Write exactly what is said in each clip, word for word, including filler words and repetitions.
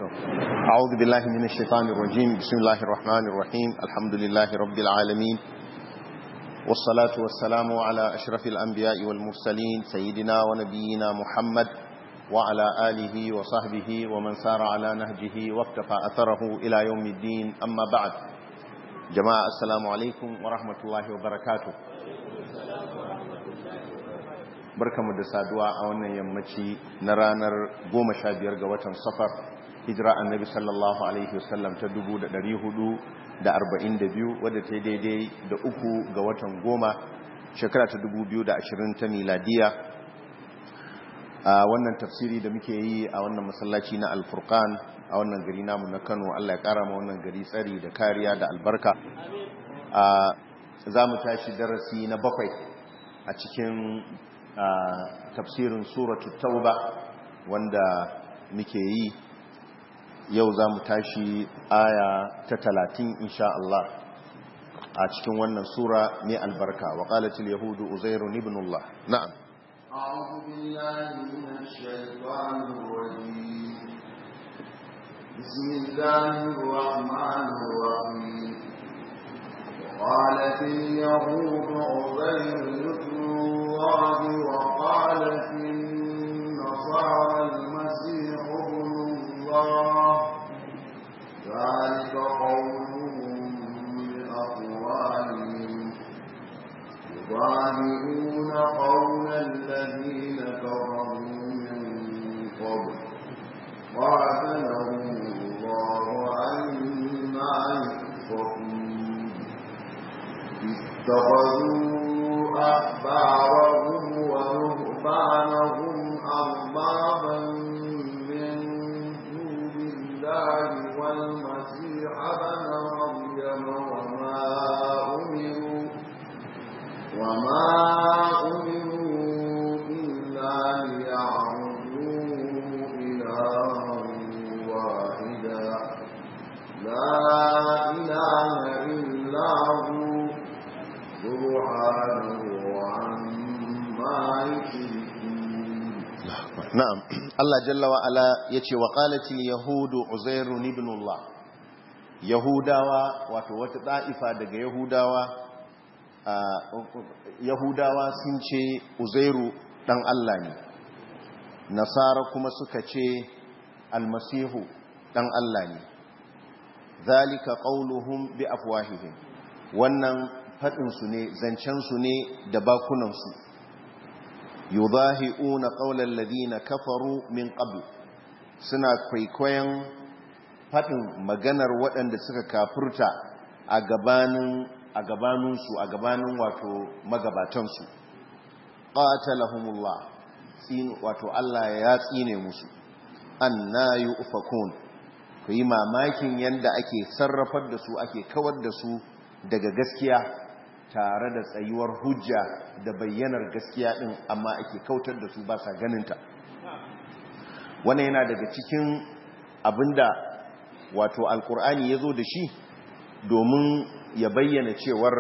أعوذ بالله من الشيطان الرجيم. بسم الله الرحمن الرحيم. الحمد لله رب العالمين، والصلاة والسلام على أشرف الأنبياء والمرسلين سيدنا ونبينا محمد وعلى آله وصحبه ومن سار على نهجه واقتفى أثره إلى يوم الدين. أما بعد، جماعة السلام عليكم ورحمة الله وبركاته. barkamu da saduwa a wannan yammaci na ranar goma sha biyar ga watan safar, hijira annabi sallallahu alaihi wasallam ta dubu da dari hudu da arba'in da biyu, wadda ta daidai da uku ga watan goma shekara ta dubu biyu da ashirin ta miladiya. A wannan tafsiri da muke yi a wannan masallaci na alfurkan a wannan gari namu na Kano, Allah ya kara ma wannan gari tsari da kariya da albarka. Za mu tashi darasi na bakwai a cikin Uh, tafsirin suratu tauba wanda muke yi yau. Za mu tashi aya ta talatin insha Allah a cikin wannan sura mai albarka. Wa qalatil yahudu uzairun ibnullah. Na'am. A'udhu billahi minash shaitanir rajim. Bismillahir rahmanir rahim. Qalatil yahudu uzairun وقالت النصارى المسيح ابن الله، ذلك قولهم بأقوالهم يضاهئون قول الذين كفروا من قبل قاتلهم الله عنا يؤفكون. اتخذوا أحبارهم ورهبانهم أربابا من دون الله والمسيح ابن مريم وما أمروا وما أمروا إلا ليعبدوا إلها واحدا لا إله إلا هو سبحانه na'am. Allah jalla wa ala yace wa qalatil yahudu uzairun ibnullah. Yahudawa, wato wata da'ifa daga Yahudawa, Yahudawa sun ce Uzairu dan Allah ne. Nasara kuma suka ce Almasihu dan Allah ne. Zalika qauluhum bi afwahihim. Wannan fadin su ne, zancen su ne da bakunan su. yudahi'una qawla alladhina kafaru min qabl, suna kwaikwayon fadin maganar waɗanda suka kafurta a gabanin a gabanin su a gabanin wato magabatan su. qatalahumullah, tsin wato Allah ya tsine musu. anna yufakun, ku yi mamakin yanda ake sarrafar da su, ake kawar da su daga gaskiya tare da tsayuwar hujja da bayyanar gaskiya din, amma ake kautar da su ba sa ganinta. Wannan yana daga cikin abinda wato alkur'ani ya zo da shi domin ya bayyana cewar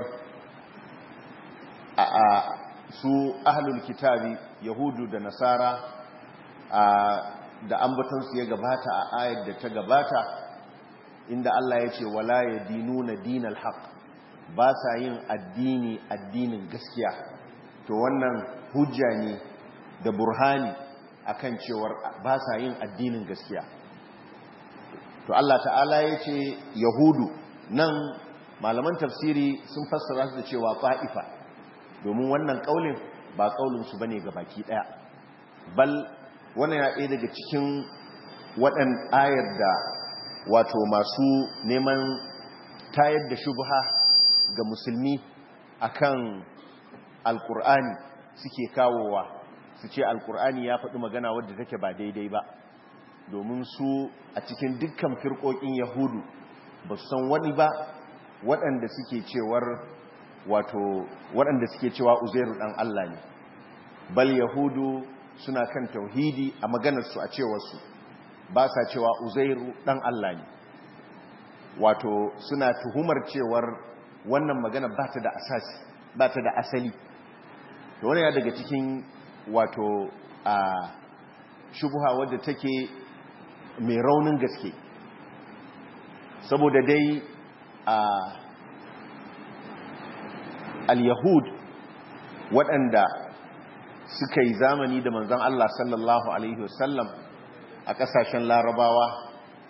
a, a su ahlul kitabi yahudu da nasara a, da ambatonsu ya gabata a ayar da ta gabata, inda Allah ya ce wala yadinuna dinal haqq, ba sa yin addini addinin gaskiya. To wannan hujja ne da burhani akan cewar ba sa yin addinin gaskiya. To Allah ta'ala ya ce yahudu, nan malaman tafsiri sun fassara su da cewa ta'ifa, domin wannan kaulin ba kaulin su bane gabaki daya, bal wannan ya ɗaya daga cikin waɗan ayar da wato masu neman tayar da shubha ga musulmi akan alkur'ani suke kawowa, su ce alkur'ani ya faɗi magana wadda take ba daidai ba, domin su a cikin dukkan firƙoƙin yahudu ba su san wani ba waɗanda suke cewar wato waɗanda suke cewa uzairu ɗan Allah ne. Bal yahudu suna kan tauhidi a maganarsu, a cewarsu ba sa cewa uzairu ɗan Allah ne. Wato suna tuhumar cewar wannan magana ba ta da asasi, ba ta da asali. To wani ya daga cikin wato a shubha wadda take mai raunin gaske, saboda dai a al-yahud waɗanda suka yi zamani da manzon Allah sallallahu alaihi wasallam a ƙasashen larabawa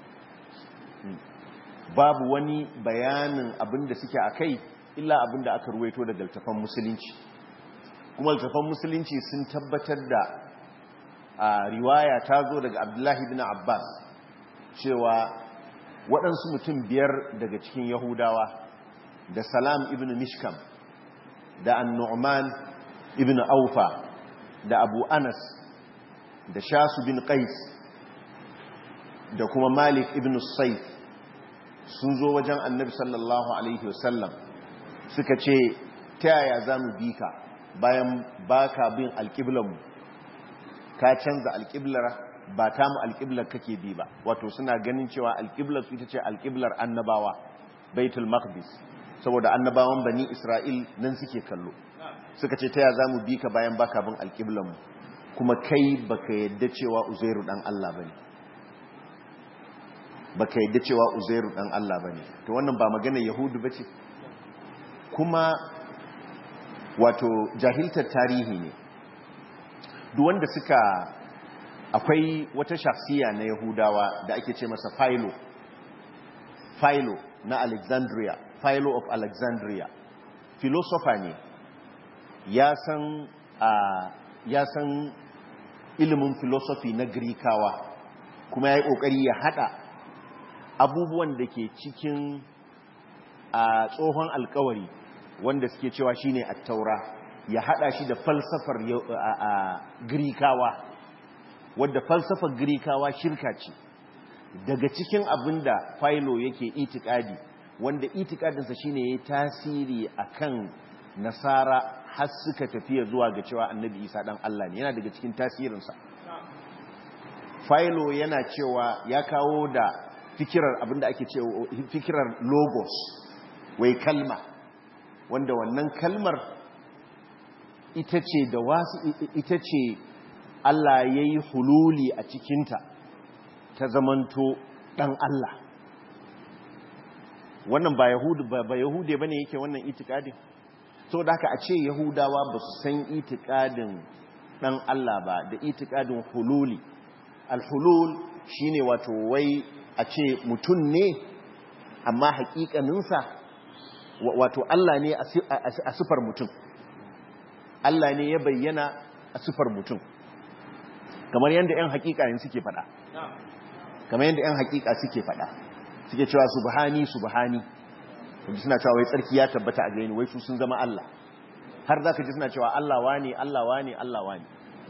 babu wani bayanin abinda suke a kai illa abinda aka ruwaito daga littafan musulunci, kuma littafan musulunci sun tabbatar da a riwaya ta zo daga Abdullahi bin Abbas cewa waɗansu mutum biyar daga cikin Yahudawa da Salam ibn Mishkam da An-Nu'man ibn Aufa da Abu Anas da Shasu bin Qais da kuma Malik ibn Sayf sun zo wajen Annabi sallallahu alaihi wasallam suka ce ta yaya zamu bi ka bayan baka bin alƙiblarmu, ka canza alƙiblar ba ta mu alƙiblar kake bi ba. Wato suna ganin cewa alƙiblar su ita ce alƙiblar annabawa, Baitul Maqdis, saboda annabawan bani Isra'il nan suke kallo. Suka ce ta yaya zamu bi ka bayan baka bin alƙiblarmu, kuma kai baka yadda cewa Uzairu dan Allah bane. Baka yadda cewa Uzairu dan Allah bane. To wannan ba magana Yahudu bace. Kuma wato jahiltar tarihi ne. Duk wanda suka akwai wata shakhsiya na Yahudawa da ake ce masa Philo Philo na Alexandria, Philo of Alexandria, philosopher ne, ya san a ya san ilimin philosophy na Girkawa, kuma ya yi kokari ya hada abubuwan da ke cikin a tsohon alkawari wanda suke cewa shine at-Taura, ya hada shi da falsafar Girkawa, wadda falsafar Girkawa shirka ce. Daga cikin abinda Philo yake itikadi, wanda itikadinsa shine yayi tasiri akan Nasara har suka tafiya zuwa ga cewa Annabi Isa dan Allah ne, yana daga cikin tasirinsa. Philo yana cewa ya kawo da fikirar abinda ake cewa fikirar logos, wai kalma, wanda wannan kalmar ita ce da wasu ita ce Allah ya yi hululi a cikinta ta zamanto ɗan Allah. Wannan ba Yahudu ba Yahude ba ne yake wannan itikadin. So da haka a ce Yahudawa ba su san itikadin ɗan Allah ba da itikadin hululi. Al-hulul shi ne wato wai a ce mutum ne amma haƙiƙaninsa wato Allah ne a sifar mutum. Allah ne ya bayyana a sifar mutum. Kamar yadda 'yan hakika yin suke fada kamar yadda 'yan hakika suke fada suke cewa subhani subhani, kuma suna cewa wai tsarki ya tabbata a gare ni, wai su sun zama Allah. Har zaka ji suna cewa Allah wani Allah wani Allah wani.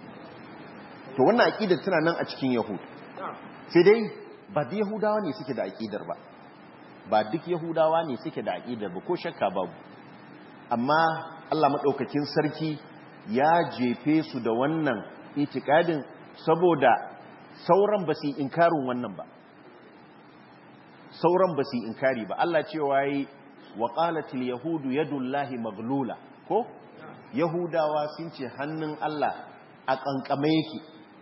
To wannan aqidar tana nan a cikin Yahud, sai dai ba duk Yahudawa ne suke da aqidar ba ba duk Yahudawa ne suke da aqidar ba, ko shakka babu. Amma Allah madaukakin sarki ya jefe su da wannan itikadin saboda sauran ba su yi inkarin wannan ba, sauran ba su yi inkari ba. Allah cewa yi wa qalatil yahudu yadullahi maglula, ko Yahudawa sun ce hannun Allah a kankame yake,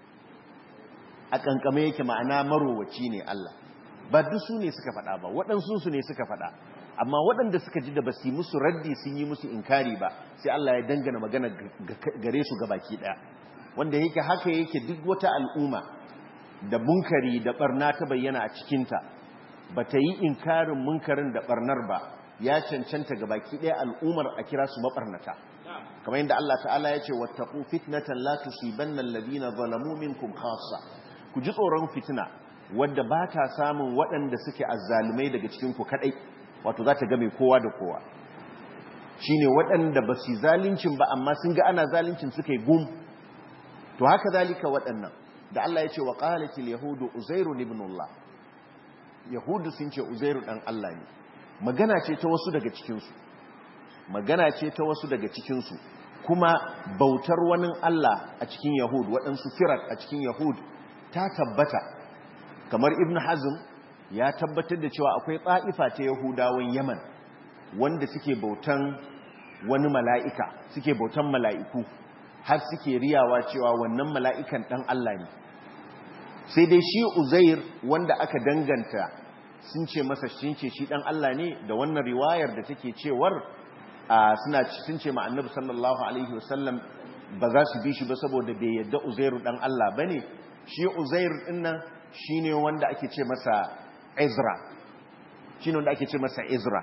a kankame yake, ma'ana marowaci ne Allah. Ba duk su ne suka faɗa ba, waɗansu su ne suka faɗa, amma waɗanda suka ji da ba su yi musu raddi sun yi musu inkari ba, sai Allah ya dangana magana gare su gabaki ɗaya. Wanda yake haka yake duk wata al'umma da munkari da barna ta bayyana a cikinta ba ta yi inkarin munkarin da barnar ba, ya cancanta gabaki ɗaya al'ummar a kira su mabarnata. Kamar yadda Allah ta'ala ya ce wattaqu fitnatan la tusibanna alladhina zalamu minkum khassa, ku ji tsoron fitina wadda ba ta samun waɗanda suke azzalumai daga cikin ku kadai, wato za ta game kowa da kowa. Shine waɗanda ba su zalincin ba amma sun ga ana zalincin suka yi gum. To haka zalika waɗannan da Allah ya ce wa qalatil yahudu uzairu ibnullah, yahudu sun ce uzairu dan Allah ne. Magana ce ta wasu daga cikin su magana ce ta wasu daga cikin su kuma bautar wani Allah a cikin yahud, waɗansu firar a cikin yahud ta tabbata. Kamar Ibn Hazm ya tabbatar da cewa akwai ta'ifa ta Yahudawan Yaman wanda suke bautan wani mala'ika, suke bautan mala'iku, har suke riyawa cewa wannan mala'ikan ɗan Allah ne. sai dai shi Uzair wanda aka danganta sun ce masa sun ce shi dan Allah ne da wannan riwayar da take cewar suna sun ce ma annabi sallallahu alaihi wasallam ba za su bi shi ba saboda bai yadda Uzairu dan Allah bane. Shi Uzair din nan shine wanda ake ce masa Ezra shine wanda ake ce masa Ezra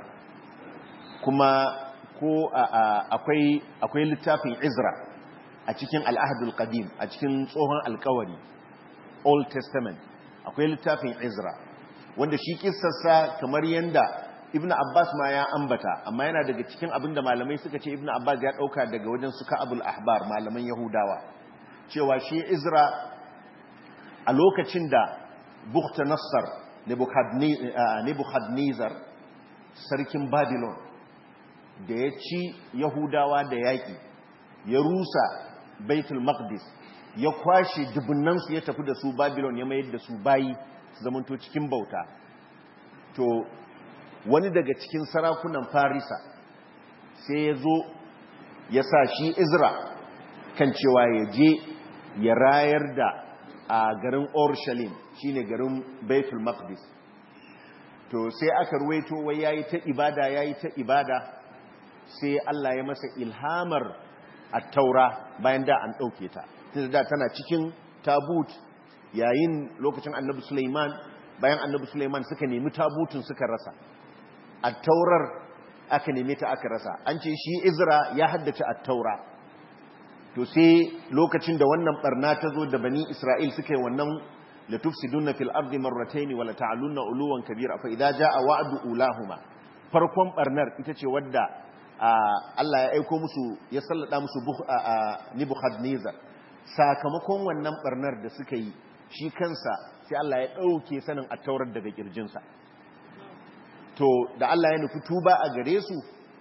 kuma ko akwai akwai littafin Ezra a cikin al-Ahdul Qadim a cikin tsohon alkawari Old Testament akwai littafin Ezra wanda shi kissarsa kamar yanda Ibn Abbas ma ya ambata amma yana daga cikin abinda malamai suka ce Ibn Abbas ya dauka daga wajen su Ka'abul Ahbar malaman Yahudawa cewa shi Ezra a lokacin da Bukhta-Nassar Nebuchadnezzar sarkin Babylon da ya ci Yahudawa da yaki ya rusa Baitul Maqdis ya kwashe dubunnansu ya tafi da su Babylon ya mayar da su bayi su zamanto cikin bauta. To wani daga cikin sarakunan Farisa sai ya zo ya sa shi Ezra kan cewa ya je ya rayar da a garin Orshalim shine garin Baitul Maqdis. To sai aka ruwaito wai yayi ta ibada yayi ta ibada sai Allah ya masa ilhamar at-Taura bayan da an dauke ta. Da tana cikin tabut yayin lokacin Annabi Sulaiman bayan Annabi Sulaiman suka nemi tabutun suka rasa at-Taurar aka neme ta aka rasa an ce shi Ezra ya haddace at-Taura to sai lokacin da wannan barna ta zo da bani Isra'il suka yi wannan la tufsiduna fil ardi marratayn wa la ta'alunna uluwan kabira fa idza jaa wa'du ulahuma farkon barnar ita ce wadda Allah ya aiko musu ya sallada musu Nebuchadnezzar sakamakon wannan barnar da suka yi shi kansa sai Allah ya dauke sanin at-Taurar daga kirjinsa to da Allah ya nufi tuba a gare su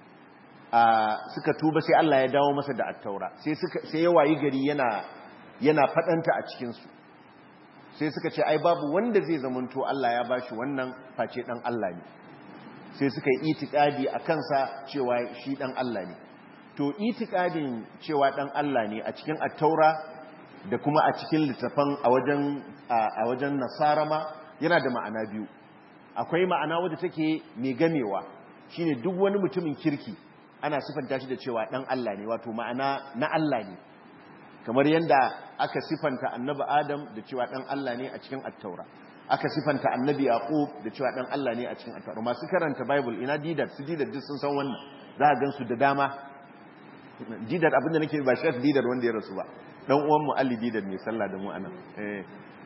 suka tuba sai Allah ya dawo masa da at-Taura sai suka sai ya wayi gari yana yana fadanta a cikin su sai suka ce ai babu wanda zai zamanto Allah ya bashi wannan face dan Allah ne sai suka yi itikadi a kansa cewa shi dan Allah ne to itikadin cewa dan Allah ne a cikin at-Taura da kuma a cikin littafan a wajen a wajen Nasara ma yana da ma'ana biyu akwai ma'ana wadda take mai gamewa shine duk wani mutumin kirki ana sifanta shi da cewa dan Allah ne wato ma'ana na Allah ne kamar yanda aka sifanta annabi Adam da cewa dan Allah ne a cikin at-Taura aka sifanta annabi Yaqub da cewa dan Allah ne a cikin at-Taura masu karanta Bible ina Didat su Didat duk sun san wannan za ka gansu da dama Didat abinda nake ba shi Didat wanda ya rasu ba dan uwan mu Ali Didat mai sallah da mu anan eh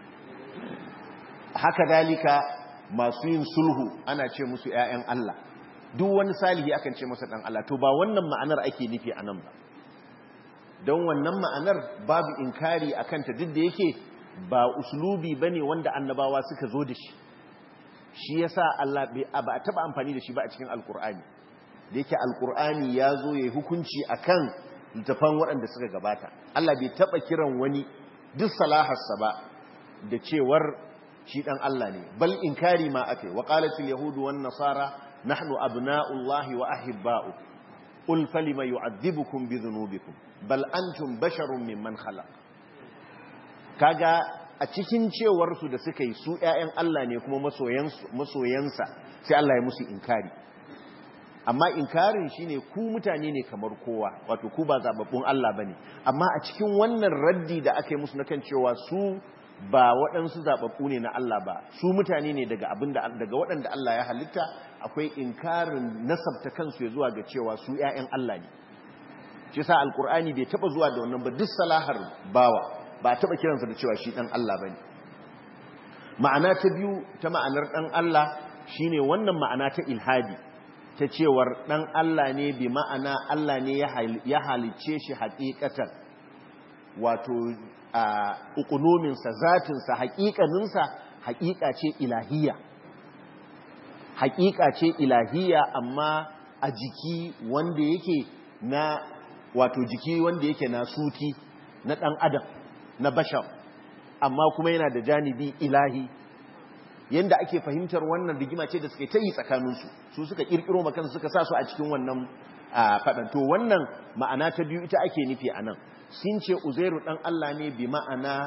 haka dalika masu yin sulhu ana ce musu ƴaƴan Allah duk wani salihi akan ce masa dan Allah to ba wannan ma'anar ake nufi anan ba don wannan ma'anar babu inkari akan ta duk da yake ba uslubi bane wanda annabawa suka zo da shi shi yasa Allah ba a taba amfani da shi ba a cikin alkur'ani da yake alkur'ani ya zo yayi hukunci akan littafan waɗanda suka gabata Allah bai taba kiran wani duk salaharsa ba da cewar shi dan Allah ne bal inkari ma akai wa qalatil yahudu wan nasara nahnu abna'ullahi wa ahibba'u qul falima yu'adhibukum bi dhunubikum bal antum basharun mimman khalaq kaga a cikin cewar su da suka yi su ƴaƴan Allah ne kuma masoyansu masoyansa sai Allah ya musu inkari amma inkarin shine ku mutane ne kamar kowa wato ku ba zababbun Allah bane amma a cikin wannan raddi da aka yi musu na kan cewa su ba waɗansu zaɓaɓɓu ne na Allah ba su mutane ne daga abinda daga waɗanda Allah ya halitta akwai inkarin nasabta kansu ya zuwa ga cewa su ƴaƴan Allah ne shi yasa alqur'ani bai taba zuwa da wannan ba duk salahar bawa ba taba kiransa da cewa shi dan Allah bane ma'ana ta biyu ta ma'anar dan Allah shine wannan ma'ana ta ilhadi ta cewar dan Allah ne bi ma'ana Allah ne ya halicce shi haƙiƙatan wato a ukunominsa zatinsa haƙiƙaninsa haƙiƙa ce ilahiyya haƙiƙa ce ilahiyya amma a jiki wanda yake na wato jiki wanda yake na suti na ɗan adam na bashar amma kuma yana da janibi ilahi yanda ake fahimtar wannan rigima ce da suke ta yi tsakaninsu su suka ƙirƙiro makansu suka sa su a cikin wannan faɗan to wannan ma'ana ta biyu ita ake nufi a nan sun ce Uzairu ɗan Allah ne bi ma'ana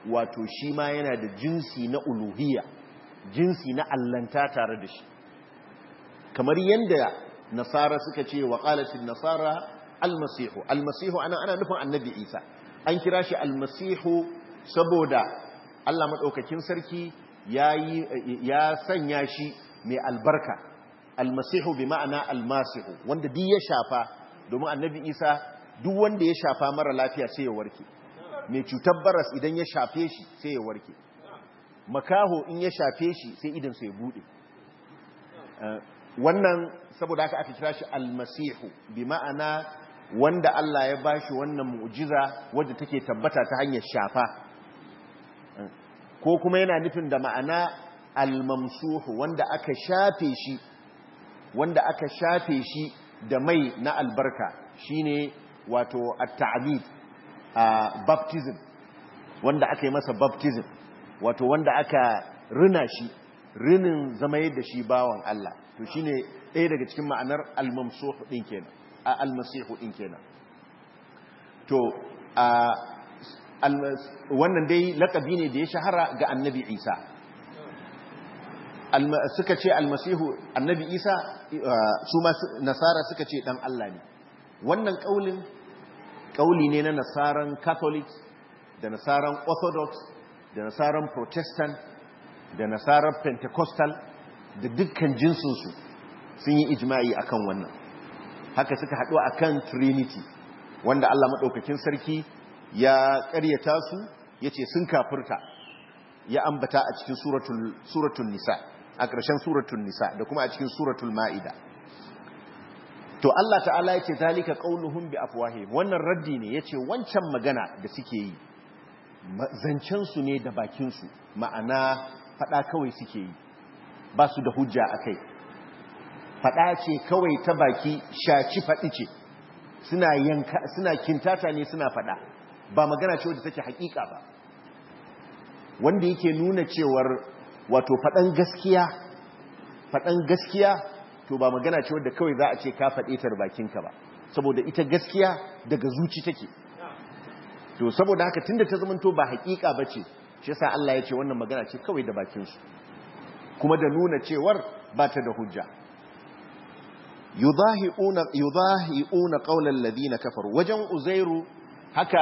wato shi ma yana da jinsi na uluhiyya, jinsi na allanta tare da shi, kamar yadda nasara suka ce wa qalatin nasara almasihu almasihu ana ana nufin annabi Isa, an kira shi almasihu saboda Allah madaukakin sarki yayi ya sanya shi mai albarka. Almasihu bi ma'ana almasihu, wanda duk ya shafa, domin annabi Isa duk wanda ya shafa mara lafiya sai ya warke, mai cutar baras idan ya shafe shi sai ya warke, makaho in ya shafe shi sai idan sai bude. Wannan saboda haka aka kira shi almasihu bi ma'ana wanda Allah ya bashi wannan mu'jiza wadda take tabbata ta hanyar shafa, ko kuma yana nufin da ma'ana almamsuhu wanda aka shafe shi, wanda aka shafe shi da mai na albarka, shine wato at-ta'bid, baptism, wanda aka yi masa baptism, wato wanda aka rina shi rinin zama yadda shi bawan Allah, to shine ɗaya daga cikin ma'anar al-mamsuh din kenan, al-masihu din kenan. To wannan dai laqabi ne da ya shahara ga annabi Isa. Suka ce almasihu annabi Isa, su ma nasara suka ce dan Allah ne. Wannan kaulin kauli ne na nasaran catholic da nasaran orthodox da nasaran protestant da nasaran pentecostal da dukkan jinsinsu sun yi ijma'i akan wannan. Haka suka haɗu akan trinity, wanda Allah maɗaukakin sarki ya ƙaryata su, ya ce sun kafirta, ya ambata a cikin suratul nisa, a ƙarshen suratul nisa da kuma a cikin suratul ma'ida. To Allah ta'ala ya ce zalika qauluhum bi afwahihim, wannan raddi ne, yace wancan magana da suke yi zancen su ne da bakin su, ma'ana fada kawai suke yi, ba su da hujja akai, fada ce kawai ta baki, shaci fadi ce, suna yanka suna kintata ne suna fada, ba magana ce wadda take hakika ba, wanda yake nuna cewar wato fadan gaskiya fadan gaskiya to ba magana ce wadda kawai za a ce ka faɗe ta da bakinka ba, saboda ita gaskiya daga zuci take. To saboda haka tunda ta zamanto ba hakika bace, shi yasa Allah ya ce wannan magana ce kawai da bakinsu, kuma da nuna cewar ba ta da hujja. yudahi'una yudahi'una qawlal ladina kafaru, wajen Uzairu haka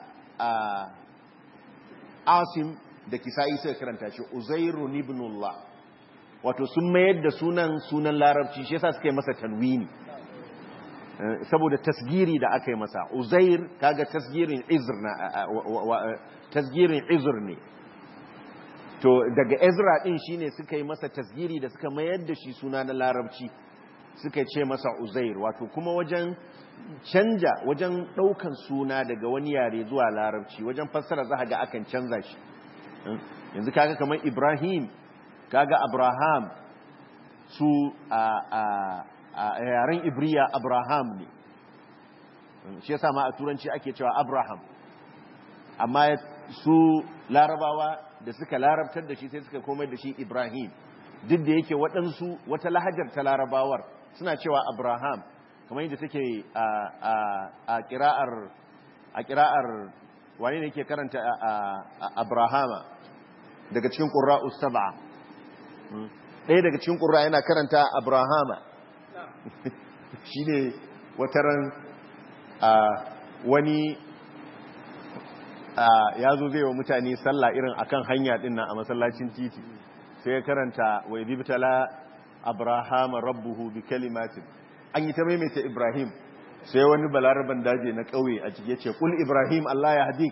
Asim da Kisa'i suka karanta shi Uzairu ibnullah, wato sun mayar da sunan sunan larabci, shi yasa suka yi masa tanwini saboda tasgiri da aka yi masa. Uzair kaga tasgirin izr na tasgirin izr ne, to daga Ezra din shine suka yi masa tasgiri da suka mayar da shi suna na larabci, suka ce masa Uzair. Wato kuma wajen canja, wajen daukan suna daga wani yare zuwa larabci, wajen fassara za ga akan canza shi. Yanzu kaga kamar Ibrahim, kaga Abraham, su a yaren Ibriya Abraham ne, shi yasa ma a turanci ake cewa Abraham, amma su larabawa da suka larabtar da shi sai suka komai da shi Ibrahim, duk da yake waɗansu wata lahajar ta larabawar suna cewa Abraham, kamar yadda take a kira'ar a kira'ar wani ne ke karanta Abrahama daga cikin ƙura'us sab'a, ɗaya daga cikin ƙura yana karanta Abrahama. Shi ne wataran wani ya zo zai wa mutane sallah irin akan hanya ɗin a masallacin titi, sai ya karanta wa ibtala Abrahama rabbuhu bi kalimatin, an yi ta maimaita Ibrahim, sai wani balaraban daji na ƙauye a ciki ya ce kul Ibrahim Allah ya hadik.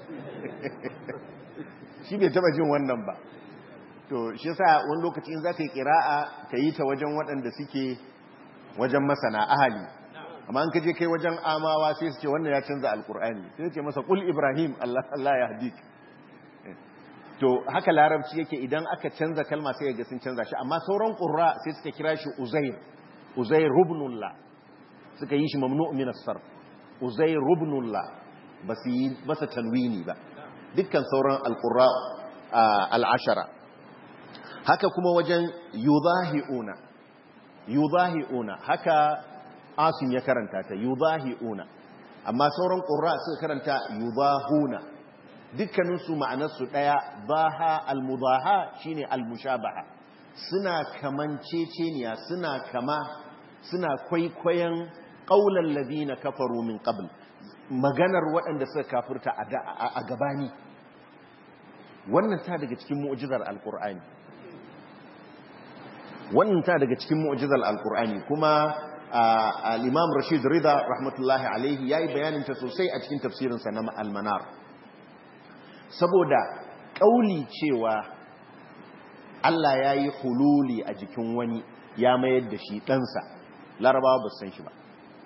Shi bai taba jin wannan ba. To shi yasa wani lokaci in zaka yi qira'a ka yi ta wajen waɗanda suke wajen masana ahali, amma an kaje kai wajen amawa sai su ce wannan ya canza alqur'ani, sai ce masa qul Ibrahim Allah Allah ya hadik. To haka larabci yake, idan aka canza kalma sai ga sun canza shi, amma sauran qurra sai suka kira shi Uzair, Uzair ibnullah, suka yi shi mamnu' min as-sarf, Uzair ibnullah, ba su yi masa tanwini ba, dukkan sauran alqurra al-ashara. Haka kuma wajen yudahi'una, yudahi'una haka Asim ya karanta ta yudahi'una, amma sauran qurra suka karanta yudahuna, dukkaninsu ma'anarsu ɗaya. baha almudaha shine almushabaha, suna kamanceceniya, suna kama, suna kwaikwayon qaulal ladina kafaru min qabl, maganar waɗanda suka kafirta a gabani. wannan ta daga cikin mu'jizar alqur'ani wannan ta daga cikin mu'jizar alqur'ani kuma al-imam Rashid Rida rahmatullahi alaihi yayi bayanin ta sosai a cikin tafsirinsa na al-Manar, saboda kauli cewa Allah yayi hululi a jikin wani ya mayar da shi ɗansa, larabawa ba san shi ba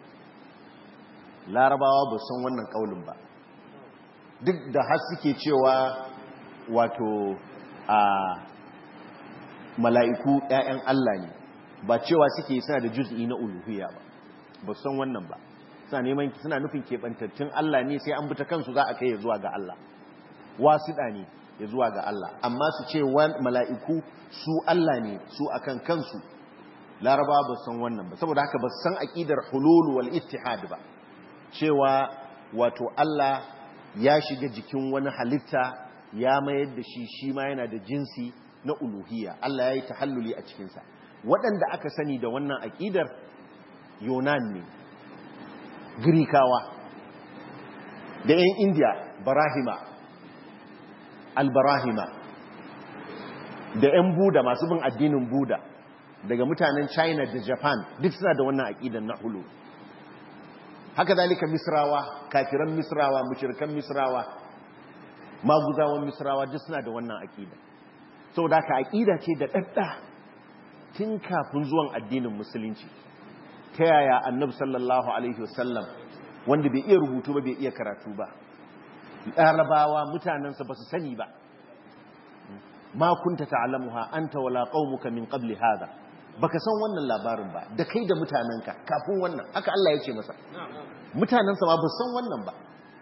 larabawa ba san wannan kaulin ba, duk da har suke cewa wato a mala'iku ‘ya'yan Allah ne, ba cewa suke suna da juz'i na uluhiyya ba, ba san wannan ba, suna neman suna nufin keɓantattun Allah ne, sai an buta kansu za a kai ya zuwa ga Allah, wasiɗa ne ya zuwa ga Allah, amma su ce mala'iku su Allah ne su akan kansu, larabawa ba san wannan ba, saboda haka ba san aƙidar hulul wal ittihad ba, cewa wato Allah ya shiga jikin wani halitta ya mayar da shi shi ma yana da jinsi na uluhiyya, Allah ya yi tahalluli a cikinsa. Waɗanda aka sani da wannan aƙidar Yunan ne, Girikawa, da ‘yan Indiya Barahima, Al-Barahima, da ‘yan Buda masu bin addinin Buda, daga mutanen China da Japan, duk suna da wannan aƙidar na hulu. Haka zalika Misrawa, kafiran Misrawa, mushrikan Misrawa, maguzawan Misrawa duk suna da wannan aƙida. Saboda haka aƙida ce da ɗaɗɗa tun kafin zuwan addinin musulunci. Ta yaya Annabi sallallahu alaihi wasallam, wanda bai iya rubutu ba bai iya karatu ba, Larabawa mutanensa ba su sani ba, ma kunta ta'lamuha anta wala qaumuka min qabli hadha, baka san wannan labarin ba da kai da mutanenka kafin wannan, haka Allah ya ce masa. Mutanensa ma ba san wannan ba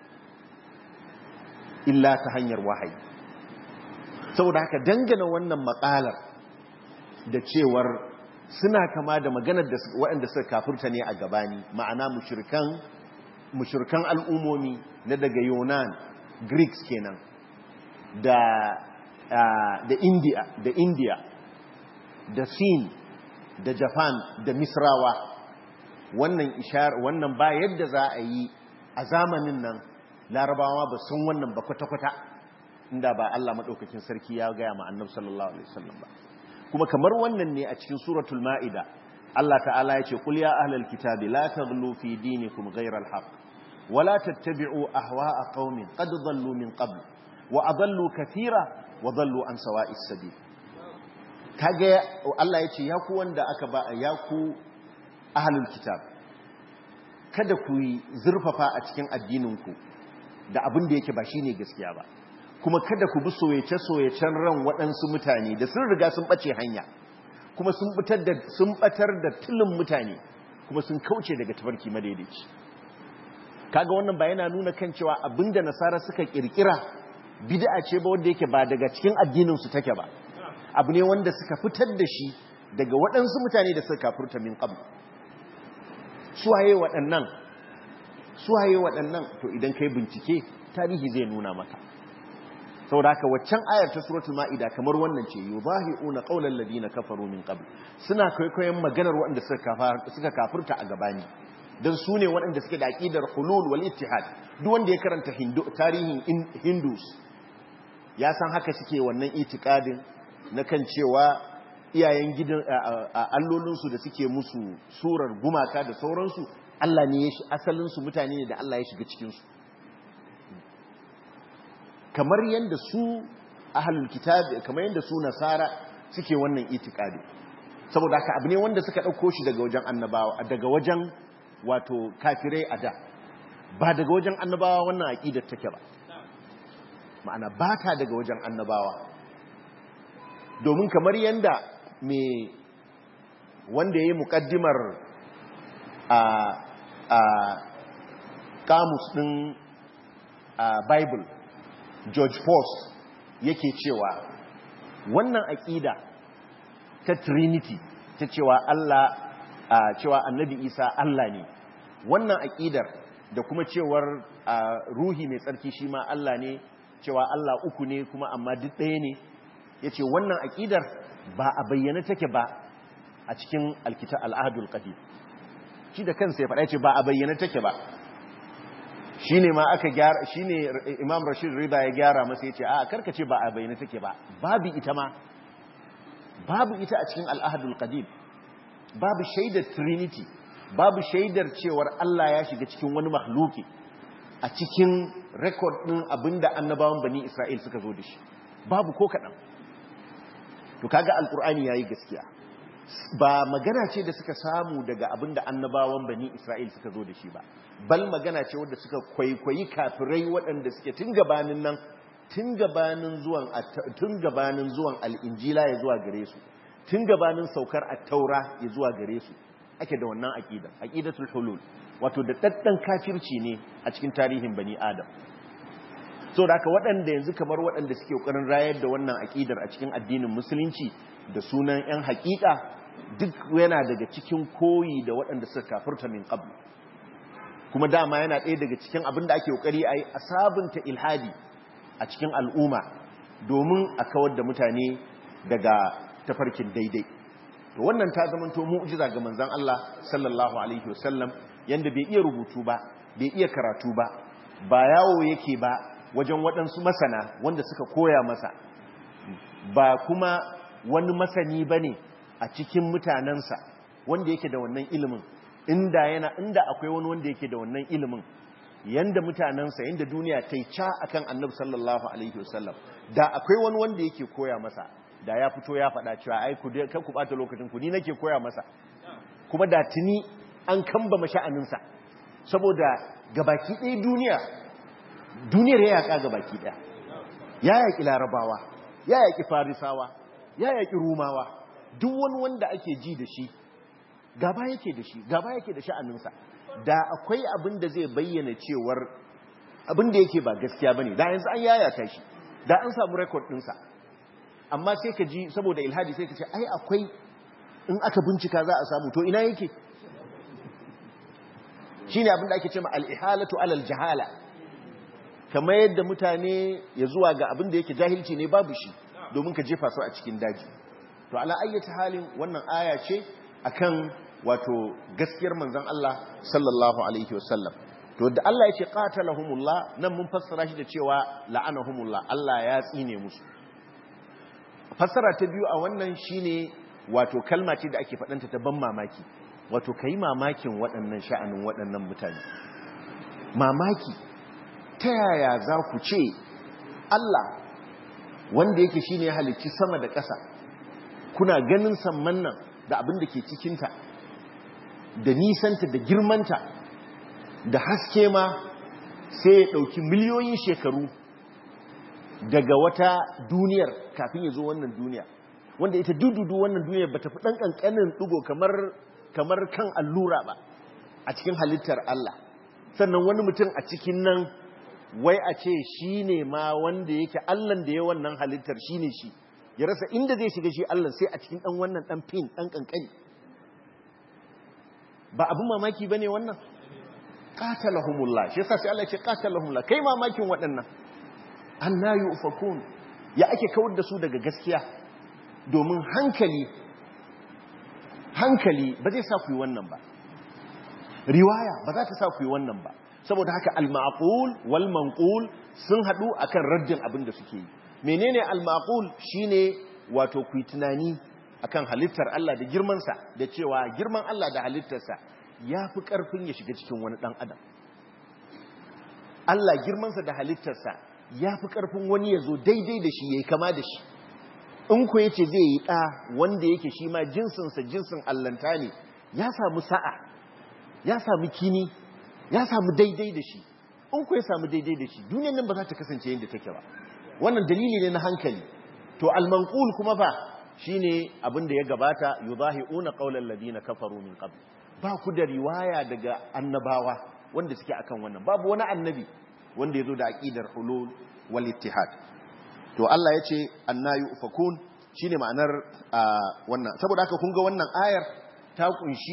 illa ta hanyar wahayi. Saboda haka dangana wannan makalar da cewar suna kama da maganar da waɗanda suka kafirta ne a gabani, ma'ana mushrikan mushrikan al'umomi na daga Yunan, Greeks kenan, da da India da India da Sin da Japan da Misrawa, wannan ishar wannan ba yadda za a yi a zamanin nan larabawa ba sun wannan ba kwata-kwata, inda ba Allah madaukakin sarki ya gaya ma annabi sallallahu alaihi wasallam ba. Kuma kamar wannan ne a cikin suratul Ma'ida, Allah ta'ala ya ce qul ya ahlal kitabi la taghlu fi dinikum ghayra al-haq wa la tattabi'u ahwa'a qaumin qad dhallu min qabl wa adallu katira wa dhallu an sawa'is sabil. Kage Allah ya ce ya ku wanda aka ba ya ku ahlul kitab, kada ku yi zurfafa a cikin addininku da abin da yake ba shine gaskiya ba, kuma kada ku bi soyace-soyacen ran waɗansu mutane da sun riga sun ɓace hanya, kuma sun batar da sun batar da tilin mutane, kuma sun kauce daga tafarki madaidaici. Kaga wannan ba yana nuna kan cewa abinda nasara suka kirkira bid'a ce ba, wanda yake ba daga cikin addinin su take ba, abu ne wanda suka fitar da shi daga waɗansu mutane da suka kafirta min qabl. Suwaye waɗannan suwaye waɗannan to idan kai bincike tarihi zai nuna maka. Saboda haka waccan ayar ta suratul Ma'ida kamar wannan ce, yudahi'una qaulal ladina kafaru min qabl, suna kwaikwayon maganar waɗanda suka suka kafirta a gabani, dan su ne waɗanda suke da aqidar hulul wal ittihad. Duk wanda ya karanta hindu tarihin hindus ya san haka suke wannan itikadin na kan cewa iyayen gidan allolinsu da suke musu surar gumaka da sauransu, Allah ne ya shi asalinsu mutane ne da Allah ya shiga cikinsu, kamar yadda su ahlul kitab, kamar yadda su nasara suke wannan itikadi. Saboda haka abu ne wanda suka ɗauko shi daga wajen annabawa, daga wajen wato kafirai a da, ba daga wajen annabawa wannan aqidar take ba, ma'ana ba ta daga wajen annabawa. Domin kamar yadda me wanda ya yi muƙaddimar a a kamus ɗin Bible, George Post, yake cewa wannan aƙida ta Trinity, ta cewa Allah, cewa Annabi Isa Allah ne, wannan aƙidar da kuma cewar ruhi mai tsarki shi ma Allah ne, cewa Allah uku ne kuma amma duk ɗaya ne yace wannan aqidar ba a bayyana take ba a cikin alkitab al-ahdul qadim shi da kansa ya faɗa ce ba a bayyana take ba shine ma aka gyara shine Imam Rashid Rida ya gyara masa yace a karkace ba a bayyana take ba babu ita ma babu ita a cikin al-ahdul qadim babu shaidar trinity babu shaidar cewar Allah ya shiga cikin wani makhluki a cikin record din abinda annabawan bani Isra'il suka zo da shi babu ko kadan to kaga alqur'ani yayi gaskiya ba magana ce da suka samu daga abinda annabawan bani Isra'il suka zo da shi ba bal magana ce wanda suka kwaikwayi kafirai waɗanda suke tun gabanin nan tun gabanin zuwan tun gabanin zuwan al-injila ya zuwa gare su tun gabanin saukar at-taura ya zuwa gare su ake da wannan aqida aqidatul hulul wato da daddan kafirci ne a cikin tarihin bani adam so da haka waɗanda yanzu kamar waɗanda suke kokarin rayar da wannan aqidar a cikin addinin musulunci da sunan yan haƙiƙa duk yana daga cikin koyi da waɗanda suka kafirta min qabl kuma dama yana ɗaya daga cikin abin da ake kokari ayi a sabunta ilhadi a cikin al'umma domin a kawar da mutane daga tafarkin daidai to wannan ta zamanto mu'jiza ga manzon Allah sallallahu alaihi wasallam yanda bai iya rubutu ba bai iya karatu ba ba yawo yake ba wajen waɗansu masana wanda suka koya masa ba kuma wani masani bane a cikin mutanansa wanda yake da wannan ilimin inda yana inda akwai wani wanda yake da wannan ilimin yanda mutanansa yanda duniya ta yi ca akan annabi sallallahu alaihi wasallam da akwai wani wanda yake koya masa da ya fito ya faɗa cewa ai ku kan ku bata lokacin ku ni nake koya masa kuma da tuni an kamba masha'aninsa saboda gabaki ɗaya duniya duniyar ya yaka gabaki ɗaya ya yaki larabawa ya yaki farisawa ya yaki rumawa duk wani wanda ake ji da shi gaba yake da shi gaba yake da sha'aninsa da akwai abin da zai bayyana cewar abin da yake ba gaskiya bane da yanzu an yayata shi da an samu record ɗinsa amma sai ka ji saboda ilhadi sai ka ce ai akwai in aka bincika za a samu to ina yake shine abin da ake cewa al-ihalatu alal jahala kamar yadda mutane ya zuwa ga abin da yake jahilci ne babu shi domin ka jefa su a cikin daji to ala ayyati halin wannan aya ce akan wato gaskiyar manzon Allah sallallahu alaihi wasallam to da Allah ya ce qatalahumullah nan mun fassara shi da cewa la'anahumullah Allah ya tsine musu fassara ta biyu a wannan shine wato kalma ce da ake fadanta ta ban mamaki wato kai mamakin waɗannan sha'anin waɗannan mutane mamaki ta yaya za ku ce Allah wanda yake shine ya halicci sama da ƙasa kuna ganin samman nan da abin da ke cikinta da nisanta da girmanta da haske ma sai ya ɗauki miliyoyin shekaru daga wata duniyar kafin ya zo wannan duniya wanda ita dududu wannan duniyar ba ta fi ɗan ƙanƙanin ɗigo kamar kamar kan allura ba a cikin halittar Allah sannan wani mutum a cikin nan wai a ce shi ne ma wanda yake Allahn da ya wannan halittar shi ne shi ya rasa inda zai shiga shi Allah sai a cikin ɗan wannan ɗan fin ɗan ƙanƙani ba abin mamaki ba ne wannan qatalahumullah shi yasa sai Allah ya ce qatalahumullah kai mamakin waɗannan anna yufakun ya ake kawar da su daga gaskiya domin hankali hankali ba zai sa ku yi wannan ba riwaya ba za ta sa ku yi wannan ba saboda haka al-ma'qul wal manqul sun hadu akan raddin abin da suke yi menene al-ma'qul shine wato ku yi tunani akan halittar Allah da girman sa da cewa girman Allah da halittarsa yafi karfin ya shiga cikin wani dan adam Allah girman sa da halittarsa yafi karfin wani ya zo daidai da shi yayi kama da shi in ku yace zai yi da wanda yake shi ma jinsin sa jinsin allanta ne ya samu sa'a ya samu kini ya samu daidai da shi in ku ya samu daidai da shi duniyar nan ba za ta kasance yadda take ba wannan dalili ne na hankali to al-manqul kuma fa shine abin da ya gabata yudahiuna qaulal ladina kafaru min qabl ba ku da riwaya daga annabawa wanda suke akan wannan babu wani annabi wanda yazo da aqidar hulul wal ittihad to Allah yace annayu ufakun shine ma'anar wannan saboda haka kun ga wannan ayar ta kunshi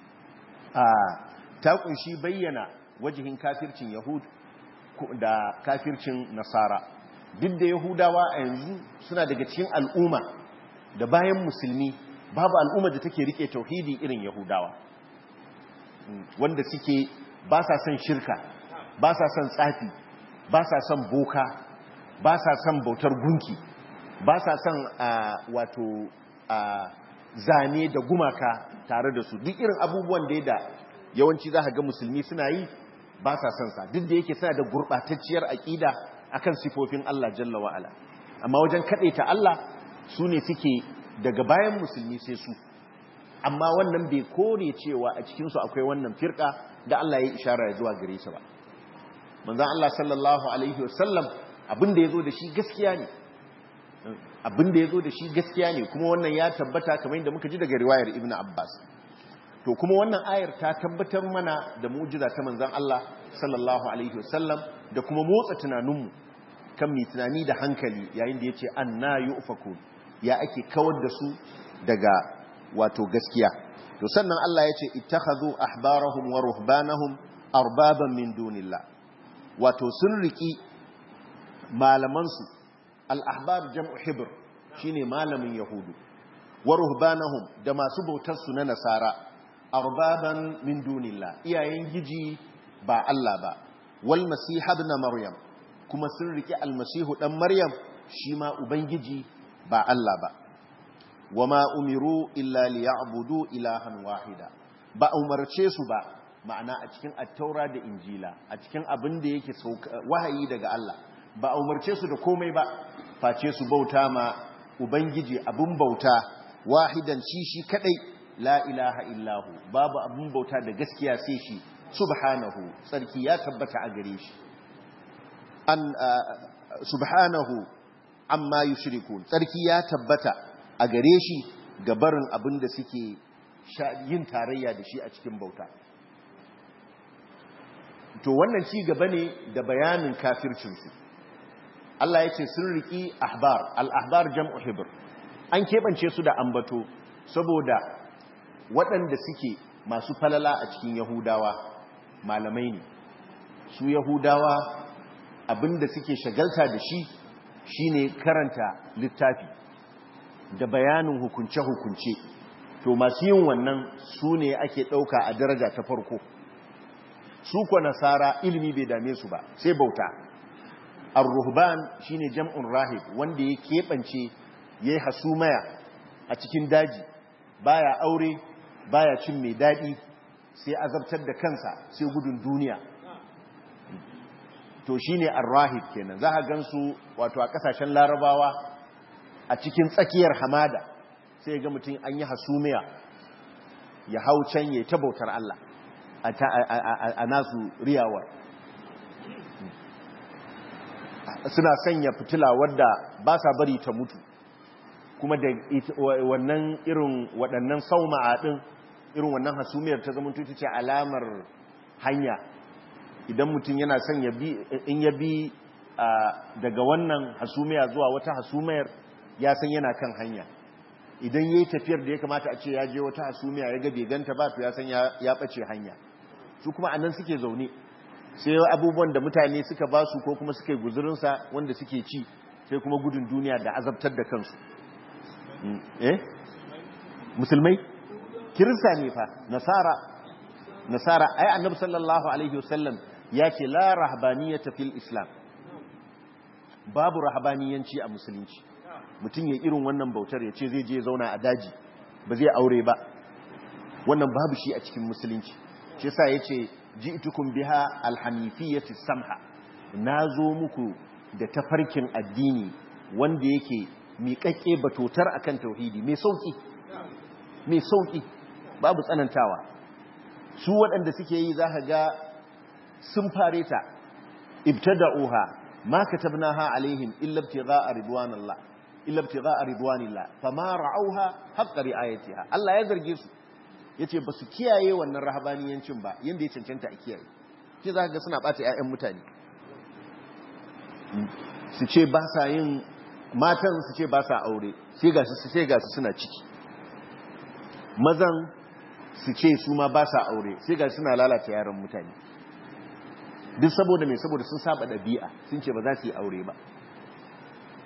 ta kunshi bayyana wajihin kafircin Yahud da kafircin Nasara duk da yahudawa a yanzu suna daga cikin al'umma da bayan musulmi babu al'umma da take rike tauhidi irin yahudawa, wanda suke ba sa son shirka, ba sa son tsafi, ba sa son boka, ba sa son bautar gunki, ba sa son wato zane da gumaka tare da su, duk irin abubuwan da da yawanci za ka ga musulmi suna yi ba sa son sa, duk da yake suna da gurɓatacciyar aƙida akan sifofin Allah jalla wa'ala, amma wajen kaɗaita Allah su ne suke daga bayan musulmi sai su, amma wannan bai kore cewa a cikinsu akwai wannan firka da Allah ya ishara ya zuwa gare shi ba. Manzon Allah sallallahu alaihi wasallam abinda ya zo da shi gaskiya ne, abinda ya zo da shi gaskiya ne, kuma wannan ya tabbata kamar yadda muka ji daga riwayar Ibn Abbas. To kuma wannan ayar ta tabbatar mana da mu'jiza ta manzon Allah sallallahu alaihi wasallam da kuma motsa tunaninmu kan mai tunani da hankali yayin da yace anna yufakun, ya ake kawar da su daga wato gaskiya. To sannan Allah yace ittakhadhu ahbarahum wa ruhbanahum arbaban min dunillah, wato sun riki malaman su, al-ahbar jam'u hibr shine malamin yahudu, wa ruhbanahum da masu bautar su na nasara arbaban min dunillah, iyayen giji ba Allah ba, wal masih ibn maryam, kuma sun riki almasihu dan maryam shi ma ubangiji ba Allah ba. Wama umiru illa liya'budu ilahan wahida, ba umarce su ba, ma'ana a cikin at-taura da injila, a cikin abin da yake wahayi daga Allah, ba umarce su da komai ba face su bauta ma ubangiji abin bauta wahidan shi shi kadai, la ilaha illahu, babu abin bauta da gaskiya sai shi, subhanahu, tsarki ya tabbata a gare shi, an subhanahu amma yushrikun, tsarki ya tabbata a gare shi ga barin abin da suke yin tarayya da shi a cikin bauta. To wannan ci gaba ne da bayanin kafircinsu. Allah ya ce sun riki ahbar, al-ahbar jam'u hibr, an keɓance su da ambato saboda waɗanda suke masu falala a cikin yahudawa malamai ne. Su yahudawa abinda suke shagalta da shi shine karanta littafi da bayanin hukunce-hukunce. To masu yin wannan su ne ake ɗauka a daraja ta farko. Su kwa nasara ilimi bai dame su ba sai bauta. Ar-ruhban shine jam'un rahib, wanda ya keɓance yayi hasumaya a cikin daji, baya aure, baya cin mai daɗi, sai azabtar da kansa, sai gudun duniya. To shine ar-rahib kenan, za a gansu wato a kasashen larabawa a cikin tsakiyar hamada, sai ga mutum an yi hasumiya ya hau can ya ta bautar Allah a nasu riyawar. Suna sanya fitila wadda ba sa bari ta mutu, kuma da wannan irin waɗannan sauma'a ɗin, irin wannan hasumiyar ta zama tuta ce alamar hanya. Idan mutum yana son ya bi, in ya bi daga wannan hasumiya zuwa wata hasumiyar, ya san yana kan hanya. Idan ya yi tafiyar da ya kamata a ce ya je wata hasumiya ya ga bai ganta ba, to ya san ya ɓace hanya. Su kuma a nan suke zaune, sai abubuwan da mutane suka ba su ko kuma suka yi guzurinsa wanda suke ci, sai kuma gudun duniya da azabtar da kansu. Eh? Musulmai? Kirista ne fa, nasara. Nasara, ai annabi sallallahu alaihi wasallam ya ce la rahbaniyata fil islam, babu rahbaniyanci a musulunci. Mutum ya irin wannan bautar ya ce zai je zauna a daji ba zai aure ba, wannan babu shi a cikin musulunci. Shi yasa yace ji'tukum biha alhanifiyati samha, nazo muku da tafarkin addini wanda yake miƙaƙe batotar akan tauhidi, mai sauki mai sauki, babu tsanantawa. Su waɗanda suke yi za ka ga sun fare ta, ibtada'uha ma katabnaha alaihim illa ibtigha'a ridwanillah illa ibtigha'a ridwanillah fama ra'awha haqqa ri'ayatiha. Allah ya zarge su, yace ba su kiyaye wannan rahabaniyancin ba yanda ya cancanta a kiyaye. Shi za ka ga suna bata ƴaƴan mutane, su ce ba sa yin matan, su ce ba sa aure, sai ga su sai ga su suna ciki. Mazan su ce su ma ba sa aure, sai ga suna lalata yaran mutane. Duk saboda mai, saboda sun saba ɗabi'a, sun ce ba za su yi aure ba.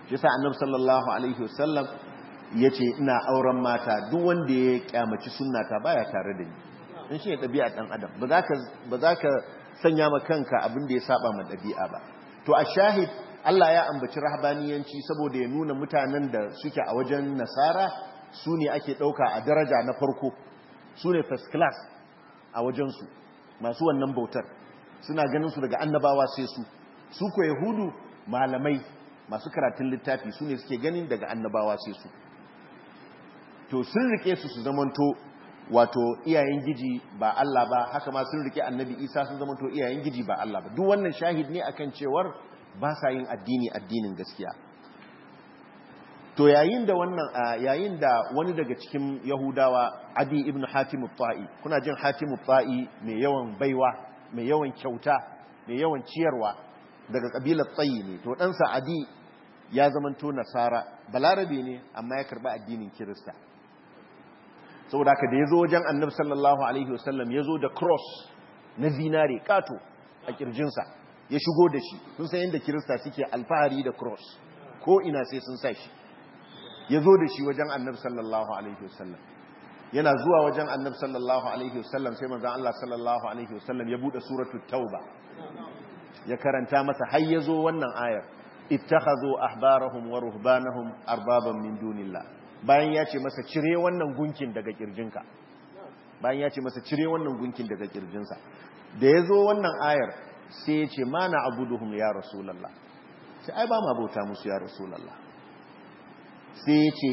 yasa annabi sallallahu alaihi wasallam yace ina auren mata duk wanda ya kyamaci sunnata baya tare da ni in shi ne dabi'a dan adam ba za ka ba za ka sanya ma kanka abin da ya saba ma dabi'a ba to a shahid Allah ya ambaci rahbaniyanci saboda ya nuna mutanen da suke a wajen nasara su ne ake dauka a daraja na farko su ne first class a wajen su masu wannan bautar suna ganin su daga annabawa sai su su ko yahudu malamai masu karatun littafi su ne suke ganin daga annabawa sai su to sun rike su su zamanto wato iyayen giji ba Allah ba haka ma sun rike annabi Isa sun zamanto iyayen giji ba Allah ba duk wannan shahid ne akan cewar ba sa yin addini addinin gaskiya to yayin da wannan yayin da wani daga cikin Yahudawa Adi ibn Hatim al-Ta'i kuna jin Hatim al-Ta'i mai yawan baiwa mai yawan kyauta mai yawan ciyarwa daga kabilar Tsayi ne to dan sa Adi ya zamanto nasara balarabe ne amma ya karba addinin Kirista saboda haka da yazo wajen Annabi sallallahu alaihi wasallam yazo da cross na zinare kato a kirjinsa ya shigo da shi sun san yadda Kirista suke alfahari da cross ko ina sai sun sa shi yazo da shi wajen Annabi sallallahu alaihi wasallam yana zuwa wajen Annabi sallallahu alaihi wasallam sai manzon Allah sallallahu alaihi wasallam ya bude suratul tauba ya karanta masa har yazo wannan ayar ittakhadhu ahbarahum wa ruhbanahum arbaban min dunillah bayan ya ce masa cire wannan gunkin daga kirjinka bayan ya ce masa cire wannan gunkin daga kirjinsa da yazo wannan ayar sai ya ce ma na abuduhum ya rasulullah sai ai ba ma bauta musu ya rasulullah sai ya ce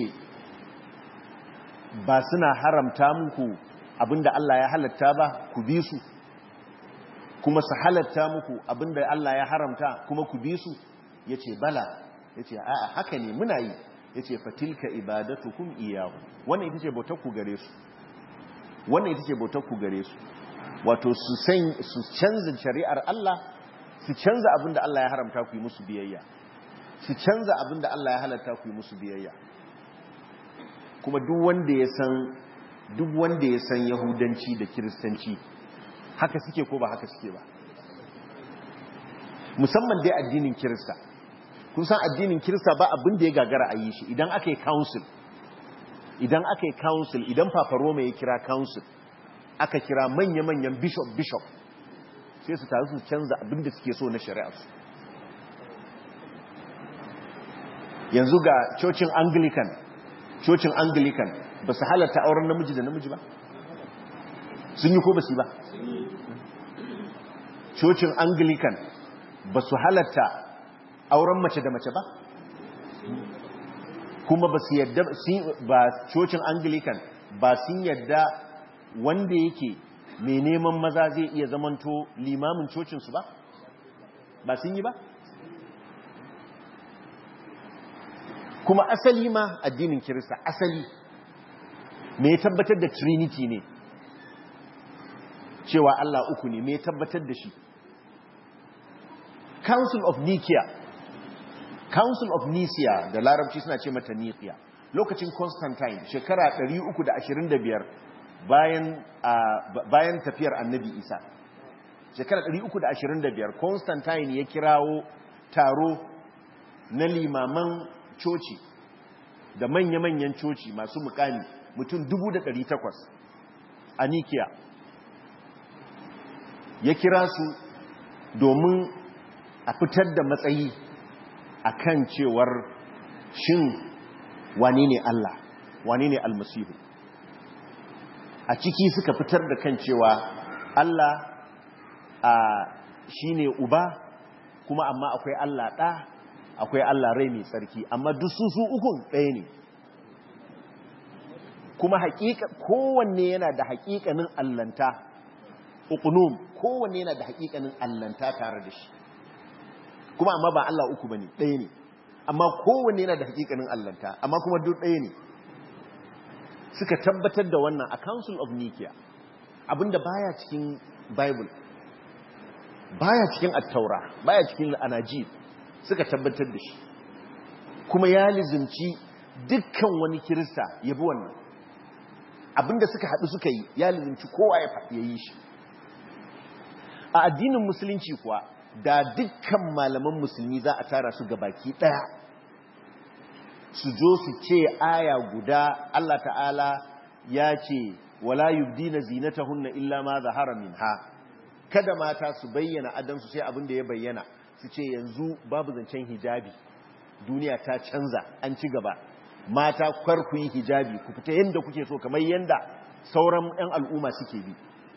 ba suna haramta muku abinda Allah ya halatta ba ku bi su kuma su halatta muku abinda Allah ya haramta kuma ku bi su yace bala yace a'a haka ne muna yi yace fatilka ibadatukum iyyahu wannan ita ce bautar ku gare su wannan ita ce bautar ku gare su wato su san su canza shari'ar Allah su canza abinda Allah ya haramta ku yi musu biyayya su canza abinda Allah ya halatta ku yi musu biyayya kuma duk wanda ya san duk wanda ya san yahudanci da kiristanci haka suke ko ba haka suke ba musamman dai addinin kirista kun san addinin kirista ba abin da ya gagara a yi shi idan aka yi council idan aka yi council idan Papa Roma ya kira council aka kira manya-manyan bishop bishop sai su taru su canza abin da suke so na shari'arsu yanzu ga cocin Anglican cocin Anglican ba su halatta auren namiji da namiji ba sun yi ko ba su ba cocin Anglican ba su halatta auren mace da mace ba kuma ba su yadda ba cocin Anglican ba sun yadda wanda yake mai neman maza zai iya zamanto limamin cocinsu ba ba sun yi ba kuma asali ma addinin Kirista asali me tabbatar da Trinity ne cewa Allah uku ne me tabbatar da shi Council of Nicaea Council of Nicaea da larabci suna ce mata Nicaea lokacin Constantine shekara ɗari uku da ashirin da biyar bayan bayan tafiyar Annabi Isa shekara ɗari uku da ashirin da biyar Constantine ya kirawo taro na limaman coci da manya-manyan coci masu mukami mutum dubu da ɗari takwas a Nicaea ya kira su domin a fitar da matsayi akan cewar shin wane ne Allah wane ne almasihu a ciki suka fitar da kan cewa Allah a shine uba kuma amma akwai Allah ɗa akwai Allah rai mai tsarki amma duk su su ukun ɗaya ne kuma haƙiƙa kowanne yana da haƙiƙanin allanta uqnum kowanne yana da haƙiƙanin allanta tare da shi kuma amma ba Allah uku bane ɗaya ne amma kowanne yana da haƙiƙanin allanta amma kuma duk ɗaya ne suka tabbatar da wannan a Council of Nicaea abinda baya cikin Bible baya cikin at-Taura baya cikin Anajil suka tabbatar da shi kuma ya lizimci dukkan wani Kirista ya bi wannan abinda suka haɗu suka yi ya lizimci kowa ya yi shi a addinin musulunci kuwa da dukkan malaman musulmi za a tara su gabaki ɗaya su zo su ce aya guda Allah ta'ala ya ce wala yubdina zinatahunna illa ma zahara minha, kada mata su bayyana adansu sai abin da ya bayyana, su ce yanzu babu zancen hijabi, duniya ta canza, an ci gaba, mata kwar ku yi hijabi, ku fita yanda kuke so kamar yanda sauran 'yan al'umma suke bi.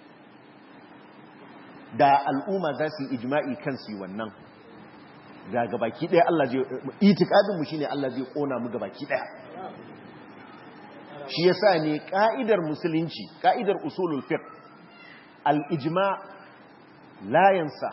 Da al'umma za su yi ijma'i kan su yi wannan, da gabaki ɗaya Allah zai, itikadinmu shi ne Allah zai ƙona mu gabaki ɗaya. Shi yasa ne ƙa'idar musulunci, ƙa'idar usulul fiqh, al-ijma' la yansa.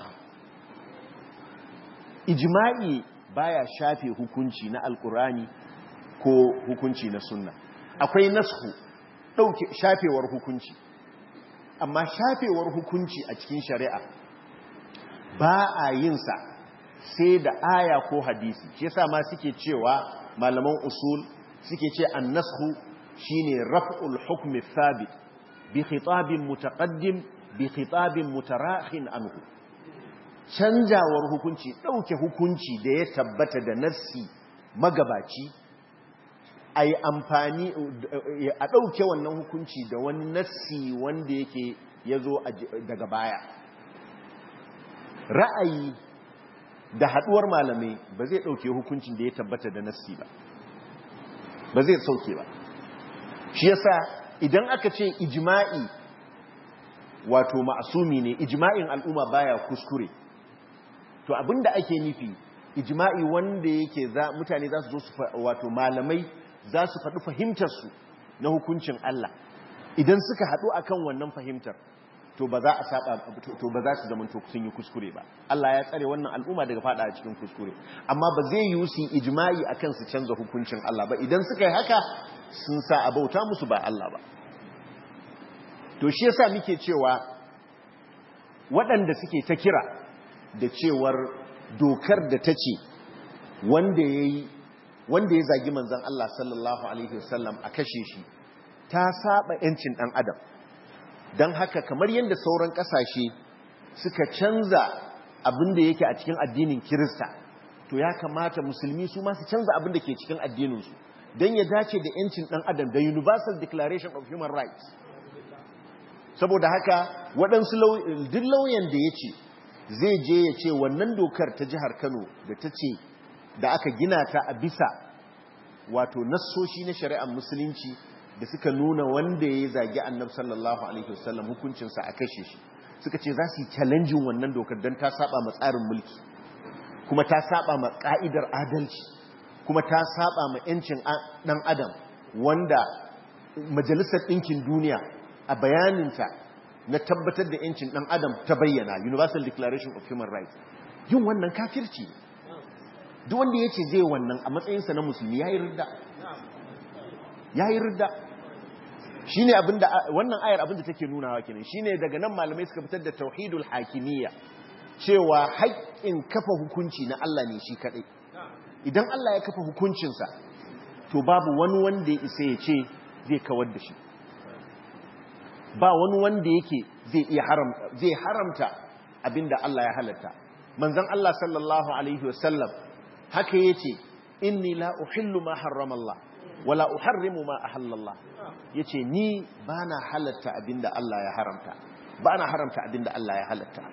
Ijma'i baya shafe hukunci na alkurani ko hukunci na sunna. Akwai nasku, ɗauke shafewar hukunci, amma shafewar hukunci a cikin shari'a ba a yin sa sai da aya ko hadisi. Shi yasa ma suke cewa malaman usul suke ce an-nasku shine raf'ul hukmi thabit bi khitabin mutaqaddim bi khitabin mutarakhin anhu. Canjawar hukunci, ɗauke hukunci da ya tabbata da nassi magabaci, a yi amfani a ɗauke wannan hukunci da wani nassi wanda yake ya zo daga baya. Ra'ayi da haɗuwar malamai ba zai ɗauke hukuncin da ya tabbata da nassi ba, ba zai sauke ba. Shi yasa idan aka ce ijma'i wato ma'asumi ne, ijma'in al'umma baya kuskure, to abinda ake nufi ijma'i wanda yake za mutane za su zo su wato malamai za su faɗi fahimtarsu na hukuncin Allah, idan suka haɗu akan wannan fahimtar to ba za a saba, to ba za su zama to sun yi kuskure ba. Allah ya tsare wannan al'umma daga fada a cikin kuskure, amma ba zai yi su ijma'i akan su canza hukuncin Allah ba. Idan suka yi haka sun sa a bauta musu ba Allah ba. To shi yasa muke cewa waɗanda suke ta kira da cewar dokar da ta ce wanda ya yi wanda ya zagi manzan Allah sallallahu alaihi wasallam a kashe shi ta saba yancin ɗan adam, don haka kamar yadda sauran ƙasashe suka canza abin da yake a cikin addinin Kirista, to ya kamata musulmi su masu canza abin da ke cikin addininsu don ya dace da yancin ɗan adam, da Universal Declaration of Human Rights. Saboda haka waɗansu duk lauyan da ya ce zai je ya ce wannan dokar ta jihar Kano da ta ce da aka gina ta a bisa wato nassoshi na shari'ar musulunci da suka nuna wanda ya zagi annabi sallallahu alaihi wasallam hukuncinsa a kashe shi, suka ce za su yi challenging wannan dokar don ta saba ma tsarin mulki, kuma ta saba ma ka'idar adalci, kuma ta saba ma yancin dan adam wanda majalisar ɗinkin duniya a bayaninta na tabbatar da yancin dan adam ta bayyana, Universal Declaration of Human Rights. Yin wannan kafirci, duk wanda ya ce zai wannan a matsayinsa na musulmi ya yi ridda, ya yi ridda. Shi ne abinda wannan ayar abinda take nunawa kenan. Shi ne daga nan malamai suka fitar da tauhidul hakimiyya, cewa haƙƙin kafa hukunci na Allah ne shi kaɗai. Idan Allah ya kafa hukuncinsa, to babu wani wanda ya isa ya ce zai kawar da shi, ba wani wanda yake zai iya haramta zai haramta abinda Allah ya halatta. Manzon Allah sallallahu alaihi wasallam haka yace, inni la uhillu ma harrama Allah wala uharrimu ma ahalla Allah. Yace ni bana halatta abinda Allah ya haramta, bana haramta abinda Allah ya halatta.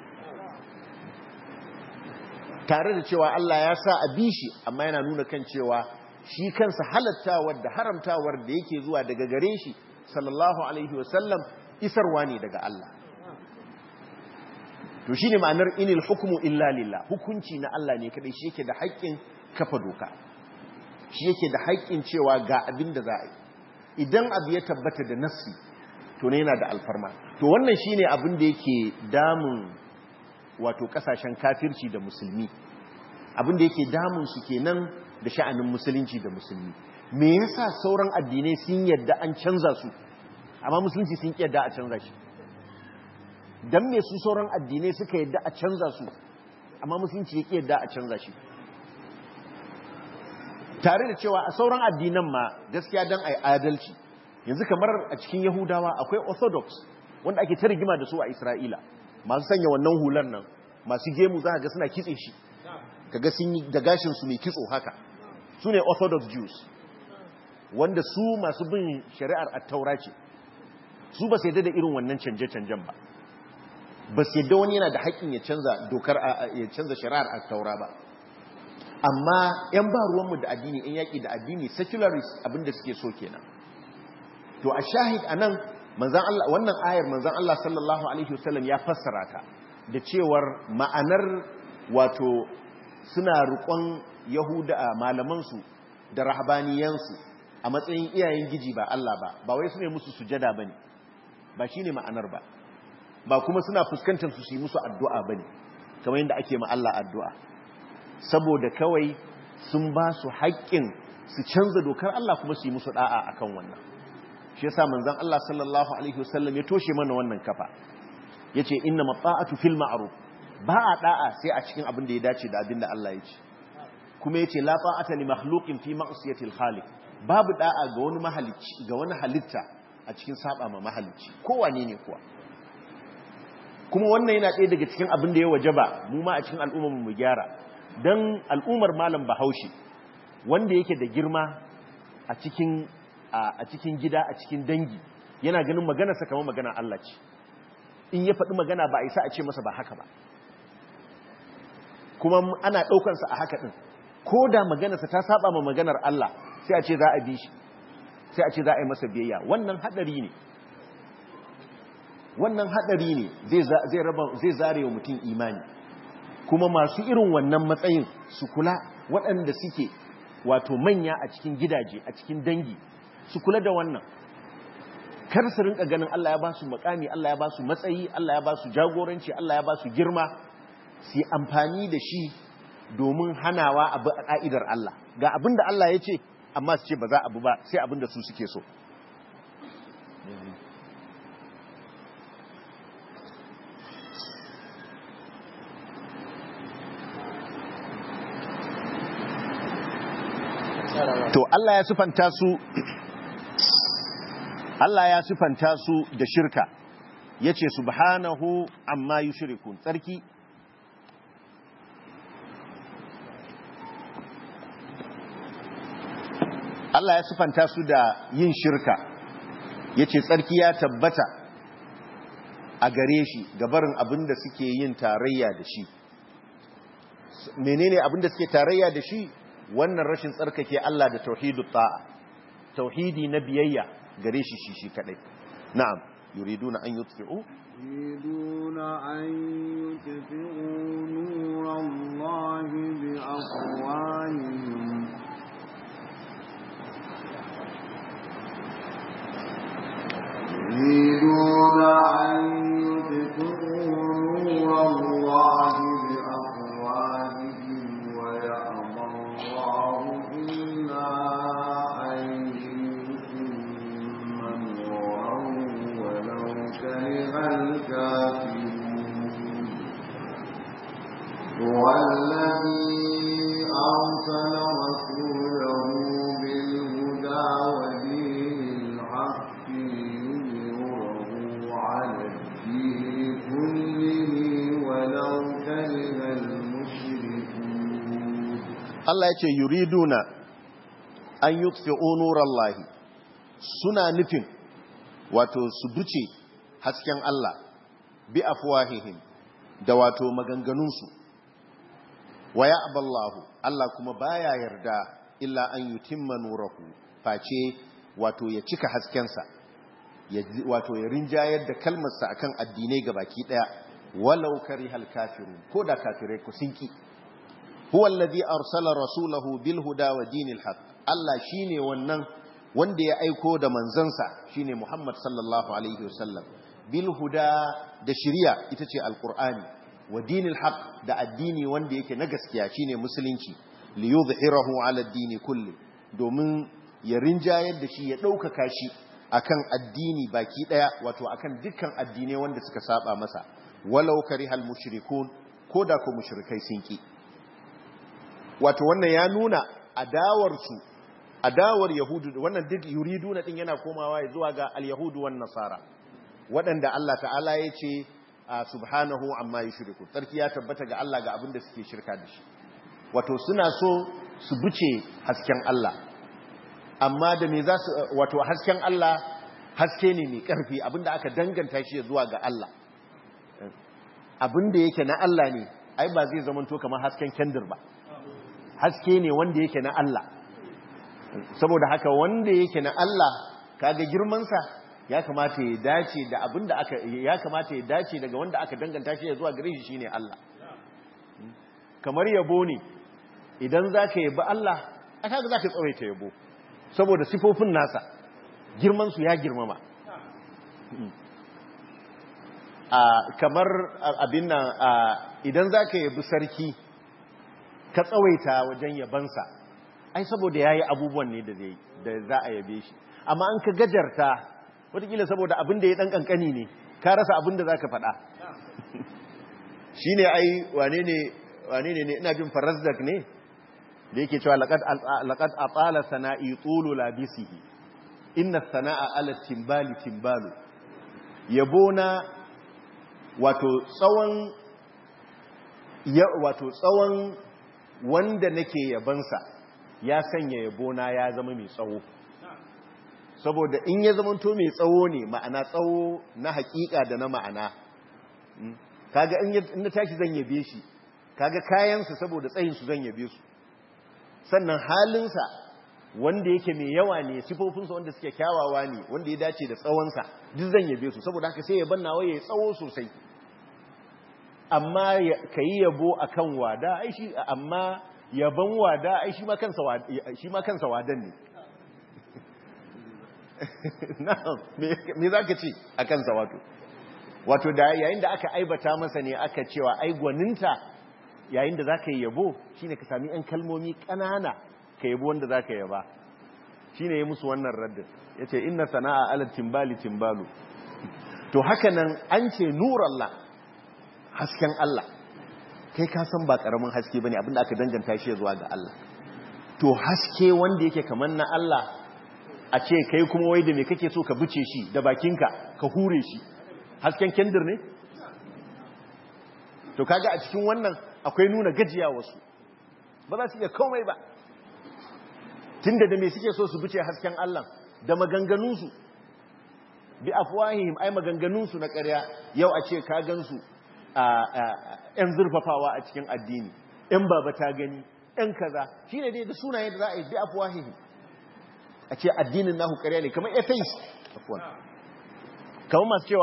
Tare da cewa Allah ya sa a bishi, amma yana nuna kan cewa shi kansa halattawar da haramtawar da yake zuwa daga gare shi sallallahu alaihi wasallam isarwa ne daga Allah. To shine ma'anar inil hukmu illa lillah, hukunci na Allah ne kadai, shi yake da haƙƙin kafa doka, shi yake da haƙƙin cewa ga abin da za a yi. Idan abu ya tabbata da nassi, to ne yana da alfarma. To wannan shine abin da yake damun wato kasashen kafirci da musulmi, abin da yake damun su kenan da sha'anin musulunci da musulmi. Me yasa sauran addinai sun yadda an canza su, amma musulunci sun yadda a canza shi? Dan me su sauran addinai suka yadda a canza su, amma musulunci ya yadda a canza shi? Tare da cewa a sauran addinan ma gaskiya dan ai adalci, yanzu kamar a cikin Yahudawa akwai Orthodox wanda ake ta rigima da su a Isra'ila, masu sanya wannan hular nan, masu gemu za ka ga suna kitse shi, kaga sun yi da gashin su ne kitso haka, su ne Orthodox Jews. wanda su masu bin shari'ar at-taura ce su ba sai da irin wannan canje-canjen ba ba sai da wani yana da haƙƙin ya canza dokar ya canza shari'ar at-taura ba amma yan ba ruwanmu da addini in yaƙi da addini secularist abinda suke so kenan to a shahid anan manzon Allah wannan ayar manzon Allah sallallahu alaihi wasallam ya fassara ta da cewar ma'anar wato suna rukon yahuda malamansu da rahabaniyansu a matsayin iyayen giji ba Allah ba ba wai su ne musu sujada bane ba shine ma'anar ba ba kuma suna fuskantar su su yi musu addu'a bane kamar yadda ake ma Allah addu'a saboda kawai sun ba su haƙƙin su canza dokar Allah kuma su yi musu da'a akan wannan shi yasa manzon Allah sallallahu alaihi wasallam ya toshe mana wannan kafa yace inna mata'atu fil ma'ruf ba a da'a sai a cikin abin da ya dace da abin da Allah ya ce kuma yace la ta'ata li makhluqin fi ma'siyati al-khaliq babu da'a ga wani mahalicci ga wani halitta a cikin saba ma mahalicci kowane ne kuwa kuma wannan yana ɗaya daga cikin abin da ya wajaba mu ma a cikin al'ummar mu gyara dan al'ummar malam Bahaushe wanda yake da girma a cikin a cikin gida a cikin dangi yana ganin magana sa kamar magana Allah ce in ya faɗi magana ba a isa a ce masa ba haka ba kuma ana ɗaukansa a haka ɗin ko da maganarsa ta saba ma maganar Allah sai a ce za a bi shi sai a ce za a yi masa biyayya wannan haɗari ne wannan haɗari ne zai raba zai zare wa mutum imani kuma masu irin wannan matsayin su kula waɗanda suke wato manya a cikin gidaje a cikin dangi su kula da wannan kar su rinka ganin Allah ya ba su makami Allah ya ba su matsayi Allah ya ba su jagoranci Allah ya ba su girma su yi amfani da shi domin hanawa abu a ka'idar Allah ga abin da Allah ya ce amma su ce ba za abu ba sai abin da su suke so to Allah ya sifanta su Allah ya sifanta su da shirka yace subhanahu amma yushrikun tsarki Allah ya sifanta su da yin shirka yace tsarki ya tabbata a gare shi gabarin abinda suke yin tarayya da shi menene abinda suke tarayya da shi wannan rashin tsarkake Allah da tauhidut ta'a tauhidi na biyayya gare shi shi shi kadai na'am yuriduna an yutfi'u yuriduna an yutfi'u nurallahi bi afwahihim yuriduna an yutfi'u nurallahi bi afwahihim wa ya'ba Allahu illa الكافرون هو الذي أرسل رسوله بالهدى ودين الحق ليظهره على الدين كله ولو كره المشركون الله يقول يريدون أن يطفئوا نور الله سنة نفن wato su duce hasken Allah bi afwahihim da wato maganganunsu wa ya'ballahu Allah kuma baya yarda illa an yutimma nurahu face wato ya cika haskensa ya wato ya rinjayar da kalmarsa akan addinai gabaki daya walau karihal kafirun ko da kafirai ku sinki huwa alladhi arsala rasulahu bil huda wa dinil haqq Allah shine wannan wanda ya aiko da manzansa shine Muhammad sallallahu alaihi wasallam bil huda da shari'a ita ce alqur'ani wa dinil haqq da addini wanda yake na gaskiya shine musulunci li yuzhirahu ala ad-din kulli domin ya rinjayar da shi ya daukaka shi akan addini baki daya wato akan dukkan addinai wanda suka saba masa walau karihal mushrikun koda ko mushrikai sun ki wato wannan ya nuna adawar su adawar yahudu wannan duk yuriduna din yana komawa zuwa ga al-yahudu wan nasara waɗanda Allah ta'ala ya ce subhanahu amma yushriku sarki ya tabbata ga Allah ga abin da suke shirka da shi wato suna so su buce hasken Allah amma da me za su wato hasken Allah haske ne mai ƙarfi abinda aka danganta shi zuwa ga Allah abinda yake na Allah ne ai ba zai zama to kamar hasken kendir ba haske ne wanda yake na Allah saboda haka wanda yake na Allah kaga girmansa ya kamata ya dace da abinda aka ya kamata ya dace daga wanda aka danganta shi zuwa gare shi shine Allah kamar yabo ne idan zaka yabi Allah aka ga zaka tsawaita yabo saboda sifofin nasa girman su ya girmama a kamar abin nan idan zaka yabi sarki ka tsawaita wajen yabansa ai saboda yayi abubuwan ne da zai da za a yabe shi amma an ka gajarta wataƙila saboda abin da ya ɗan ƙanƙani ne ka rasa abin da za ka faɗa shi ne ai wane ne wane ne ina jin farazdak ne da yake cewa laƙad a tsala sana'i tsolo labisihi inna sana'a ala timbali timbalu yabo na wato tsawon wato tsawon wanda nake yabansa ya sanya yabo na ya zama mai tsawo saboda in ya zama to mai tsawo ne ma'ana tsawo na hakika da na ma'ana kaga in na tashi zan yabe shi kaga kayansa saboda tsayinsu zan yabe su sannan halinsa wanda yake mai yawa ne sifofinsa wanda suke kyawawa ne wanda ya dace da tsawonsa duk zan yabe su saboda haka sai yaban nawa ya tsawo sosai amma ka yi yabo a kan wada aishi amma yaban wada aishi ma kansa wadan ne me za ka ce a kansa wato wato da yayin da aka aibata masa ne aka cewa ai gwaninta yayin da za ka yi yabo shine ka sami yan kalmomi ƙanana ka yabo wanda za ka yaba shine ya musu wannan raddin ya ce inna sana'a ala timbali timbalu to haka nan an ce nurallah hasken Allah kai ka san ba ƙaramin haske bane abinda aka danganta shi zuwa ga Allah to haske wanda yake kamar na Allah a ce kai kuma wai da me kake so ka buce shi da bakinka ka hure shi hasken kendir ne to kaga a cikin wannan akwai nuna gajiya wasu ba za su iya komai ba tunda da me suke so su buce hasken Allah da maganganunsu bi afwahihim ai maganganunsu na ƙarya yau a ce ka gansu a yan zurfafawa a cikin addini yan baba ta gani yan kaza shine dai da sunaye da za a yi bi afwahihim a ce addinin nahu ƙarya ne kamar atheist afwan kamar masu cewa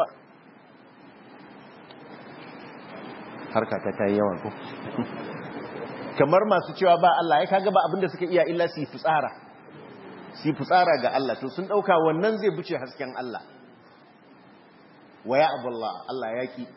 harka ta tayi yawan ko kamar masu cewa ba Allah ya kaga ba abinda suka iya illa su yi fitsara su yi fitsara ga Allah to sun dauka wannan zai buce hasken Allah waya abullah Allah ya ki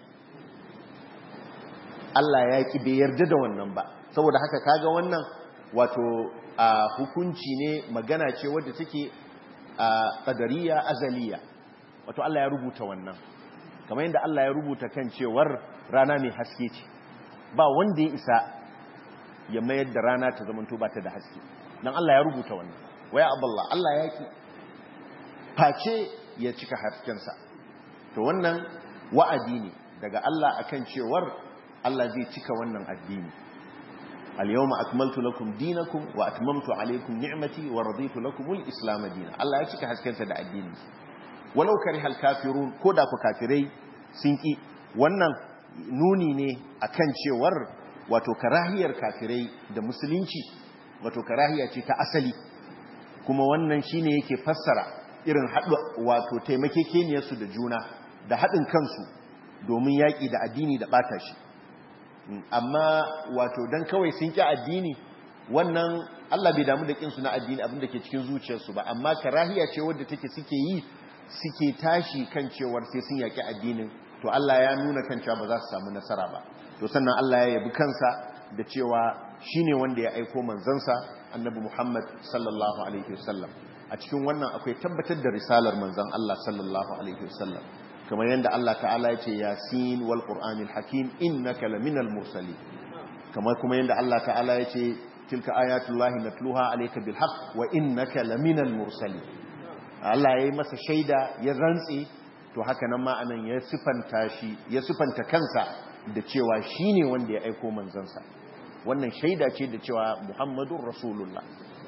Allah ya ki bai yarda da wannan ba saboda haka kaga wannan wato a hukunci ne magana ce wadda take a qadariya azaliya wato Allah ya rubuta wannan kamar yadda Allah ya rubuta kan cewar rana mai haske ce ba wanda ya isa ya mayar da rana ta zamanto ba ta da haske dan Allah ya rubuta wannan waya aballah Allah ya ki face ya cika haskensa to wannan wa'adi ne daga Allah akan cewar Allah zai cika wannan addini al-yawma akmaltu lakum dinakum wa atmamtu alaykum ni'mati wa raditu lakum al-islam dinan Allah ya cika haskensa da addini walau karihal kafirun koda ku kafirai sun ki wannan nuni ne akan cewar wato karahiyar kafirai da musulunci wato karahiya ce ta asali kuma wannan shine yake fassara irin haɗu wato taimakekeniyar su da juna da haɗin kansu domin yaƙi da addini da ɓata shi amma wato dan kawai sun ki addini wannan Allah bai damu da kinsu na addini abinda ke cikin zuciyarsu ba amma karahiya ce wadda take suke yi suke tashi kan cewar sai sun yaki addinin to Allah ya nuna kan cewa ba za su samu nasara ba to sannan Allah ya yabi kansa da cewa shine wanda ya aiko manzansa annabi Muhammad sallallahu alaihi wasallam a cikin wannan akwai tabbatar da risalar manzon Allah sallallahu alaihi wasallam kamar yadda Allah ta'ala ya ce yasin wal qur'anil hakim innaka laminal mursalin kamar kuma yadda Allah ta'ala ya ce tilka ayatullahi natluha alayka bil haqq wa innaka laminal mursalin Allah ya yi masa shaida ya rantsi to haka nan ma anan ya sifanta shi ya sifanta kansa da cewa shine wanda ya aiko manzansa wannan shaida ce da cewa Muhammadur Rasulullah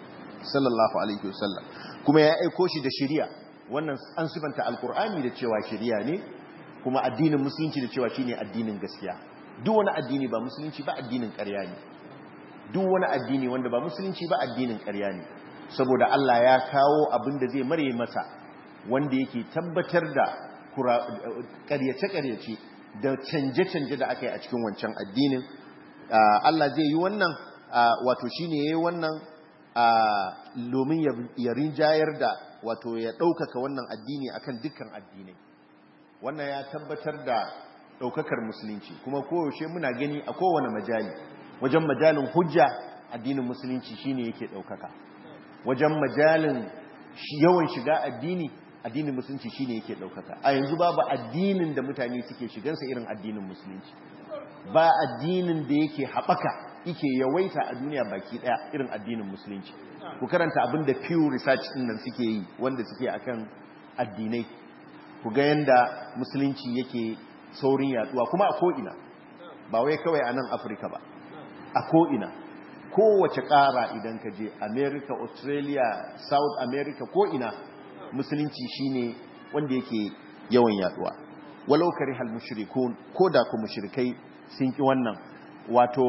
sallallahu alaihi wasallam kuma ya aiko shi da shari'a. Wannan an sifanta alkur'ani da cewa shari'a ne, kuma addinin musulunci da cewa shine addinin gaskiya. Duk wani addini ba musulunci ba addinin ƙarya ne. Duk wani addini wanda ba musulunci ba addinin ƙarya ne, saboda Allah ya kawo abin da zai mare masa, wanda yake tabbatar da ƙaryace-ƙaryace da canje-canje da aka yi a cikin wancan addinin. Allah zai yi wannan, wato shine yayi wannan domin ya rinjayar da, wato ya ɗaukaka wannan addini akan dukkan addinai. Wannan ya tabbatar da ɗaukakar musulunci, kuma koyaushe muna gani a kowane majali. Wajen majalin hujja addinin musulunci shine yake ɗaukaka. Wajen majalin yawan shiga addini addinin musulunci shine yake ɗaukaka. A yanzu babu addinin da mutane suke shigansa irin addinin musulunci. Ba addinin da yake haɓaka yake yawaita a duniya baki ɗaya irin addinin musulunci. Ku karanta abin da Pew Research ɗin nan suke yi, wanda suke akan addinai, ku ga yanda musulunci yake saurin yaduwa, kuma a ko'ina, ba wai kawai a nan Afirka ba, a ko'ina, kowace ƙara idan ka je America, Australia, South America, ko'ina musulunci shine wanda yake yawan yaduwa. Walau karihal mushrikun, ko da ku mushrikai sun ki wannan. Wato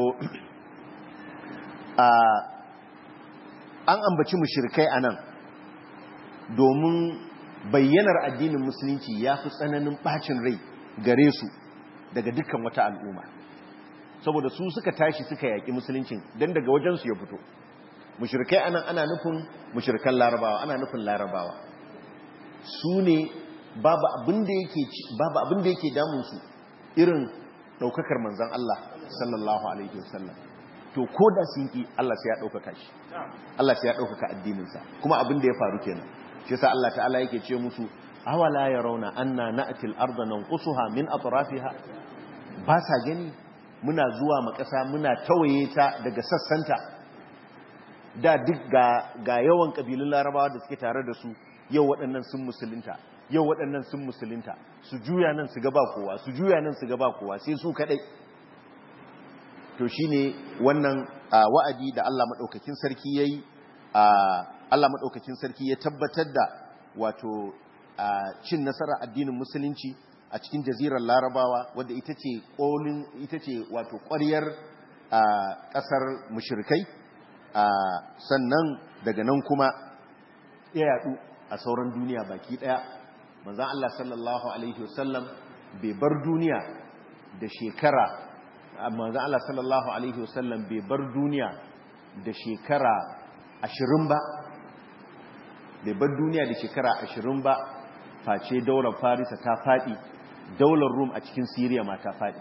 an ambaci mushrikai anan domin bayyanar addinin musulunci ya fi tsananin bacin rai gare su daga dukkan wata al'umma, saboda su suka tashi suka yaƙi musuluncin, don daga wajensu ya fito. Mushrikai anan ana nufin mushrikan larabawa, ana nufin larabawa su ne babu abin da yake babu abin da yake damun su irin daukakar manzon Allah sallallahu alaihi wasallam. To ko da sun ki, Allah sai ya daukaka shi, Allah sai ya daukaka addinin sa, kuma abin da ya faru kenan. Shi yasa Allah ta'ala yake ce musu awala yarawna anna na'til arda nanqusuha min atrafiha, ba sa gani muna zuwa makasa muna tawaye ta daga sassanta. Da duk ga ga yawan kabilun larabawa da suke tare da su, yau waɗannan sun musulunta, yau waɗannan sun musulunta, su juya nan su gaba kowa, su juya nan su gaba kowa, sai su kaɗai. To shi ne wannan wa'adi da Allah maɗaukakin sarki ya yi, Allah maɗaukakin sarki ya tabbatar da wato cin nasarar addinin musulunci a cikin jazirar larabawa, wadda ita ce ƙolin, ita ce wato ƙwaryar ƙasar mushrikai. Sannan daga nan kuma ya yaɗu a sauran duniya baki daya. Manzon Allah sallallahu alaihi wasallam bai bar duniya da shekara manzon Allah sallallahu alaihi wasallam bai bar duniya da shekara ashirin ba bai bar duniya da shekara ashirin ba face daular Farisa ta fadi, daular Rum a cikin Syria ma ta fadi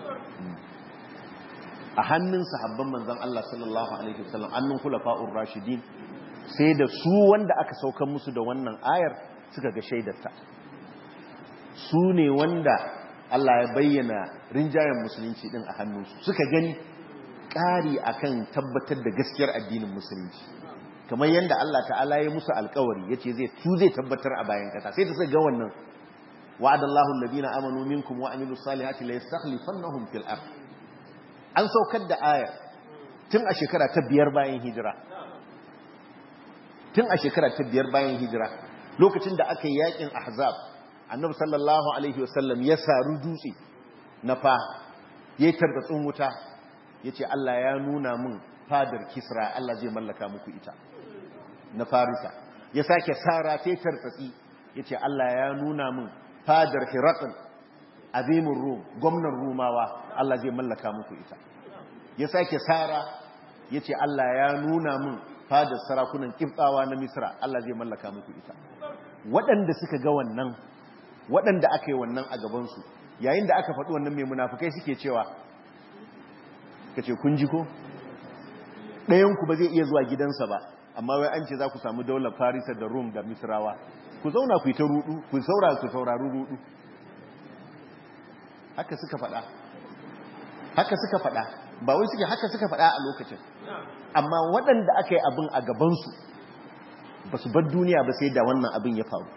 a hannun sahabban manzon Allah sallallahu alaihi wasallam, annun khulafa'ur rashidin. Sai da su wanda aka saukan musu da wannan ayar suka ga shaidarta, su ne wanda Allah ya bayyana rinjayen musulunci din a hannunsu, suka gani ƙari akan tabbatar da gaskiyar addinin musulunci, kamar yadda Allah ta'ala ya musu alƙawari yace zai tu zai tabbatar a bayan kasa. Sai da suka ga wannan, wa'adallahu alladhina amanu minkum wa amilus salihati la yastakhlifannahum fil ard. An saukar da ayar tun a shekara ta biyar bayan hijira, tun a shekara ta biyar bayan hijira, lokacin da aka yi yakin ahzab, annabi sallallahu alaihi wasallam ya saru dutse na fa yayin tarbatsun wuta, yace Allah ya nuna min fadar Kisra, Allah zai mallaka muku ita na Farisa. Ya sake sara ta tarbatsi, yace Allah ya nuna min fadar Hiraql azimur Rum, gwamnan Rumawa, Allah zai mallaka muku ita. Ya sake sara, yace Allah ya nuna min fadar sarakunan Kibtawa na Misra, Allah zai mallaka muku ita. Waɗanda suka ga wannan, waɗanda aka yi wannan a gabansu, yayin da aka faɗi wannan mai munafukai suke cewa, kace kun ji ko? Ɗayanku ba zai iya zuwa gidansa ba, amma wai an ce za ku samu daular Farisa da Rum da Misrawa. Ku zauna ku yi ta rudu, ku saurara ku saurari rudu. Haka suka faɗa, haka suka faɗa, ba wai suke haka suka faɗa a lokacin. Amma waɗanda aka yi abin a gabansu ba su bar duniya ba sai da wannan abin ya faru.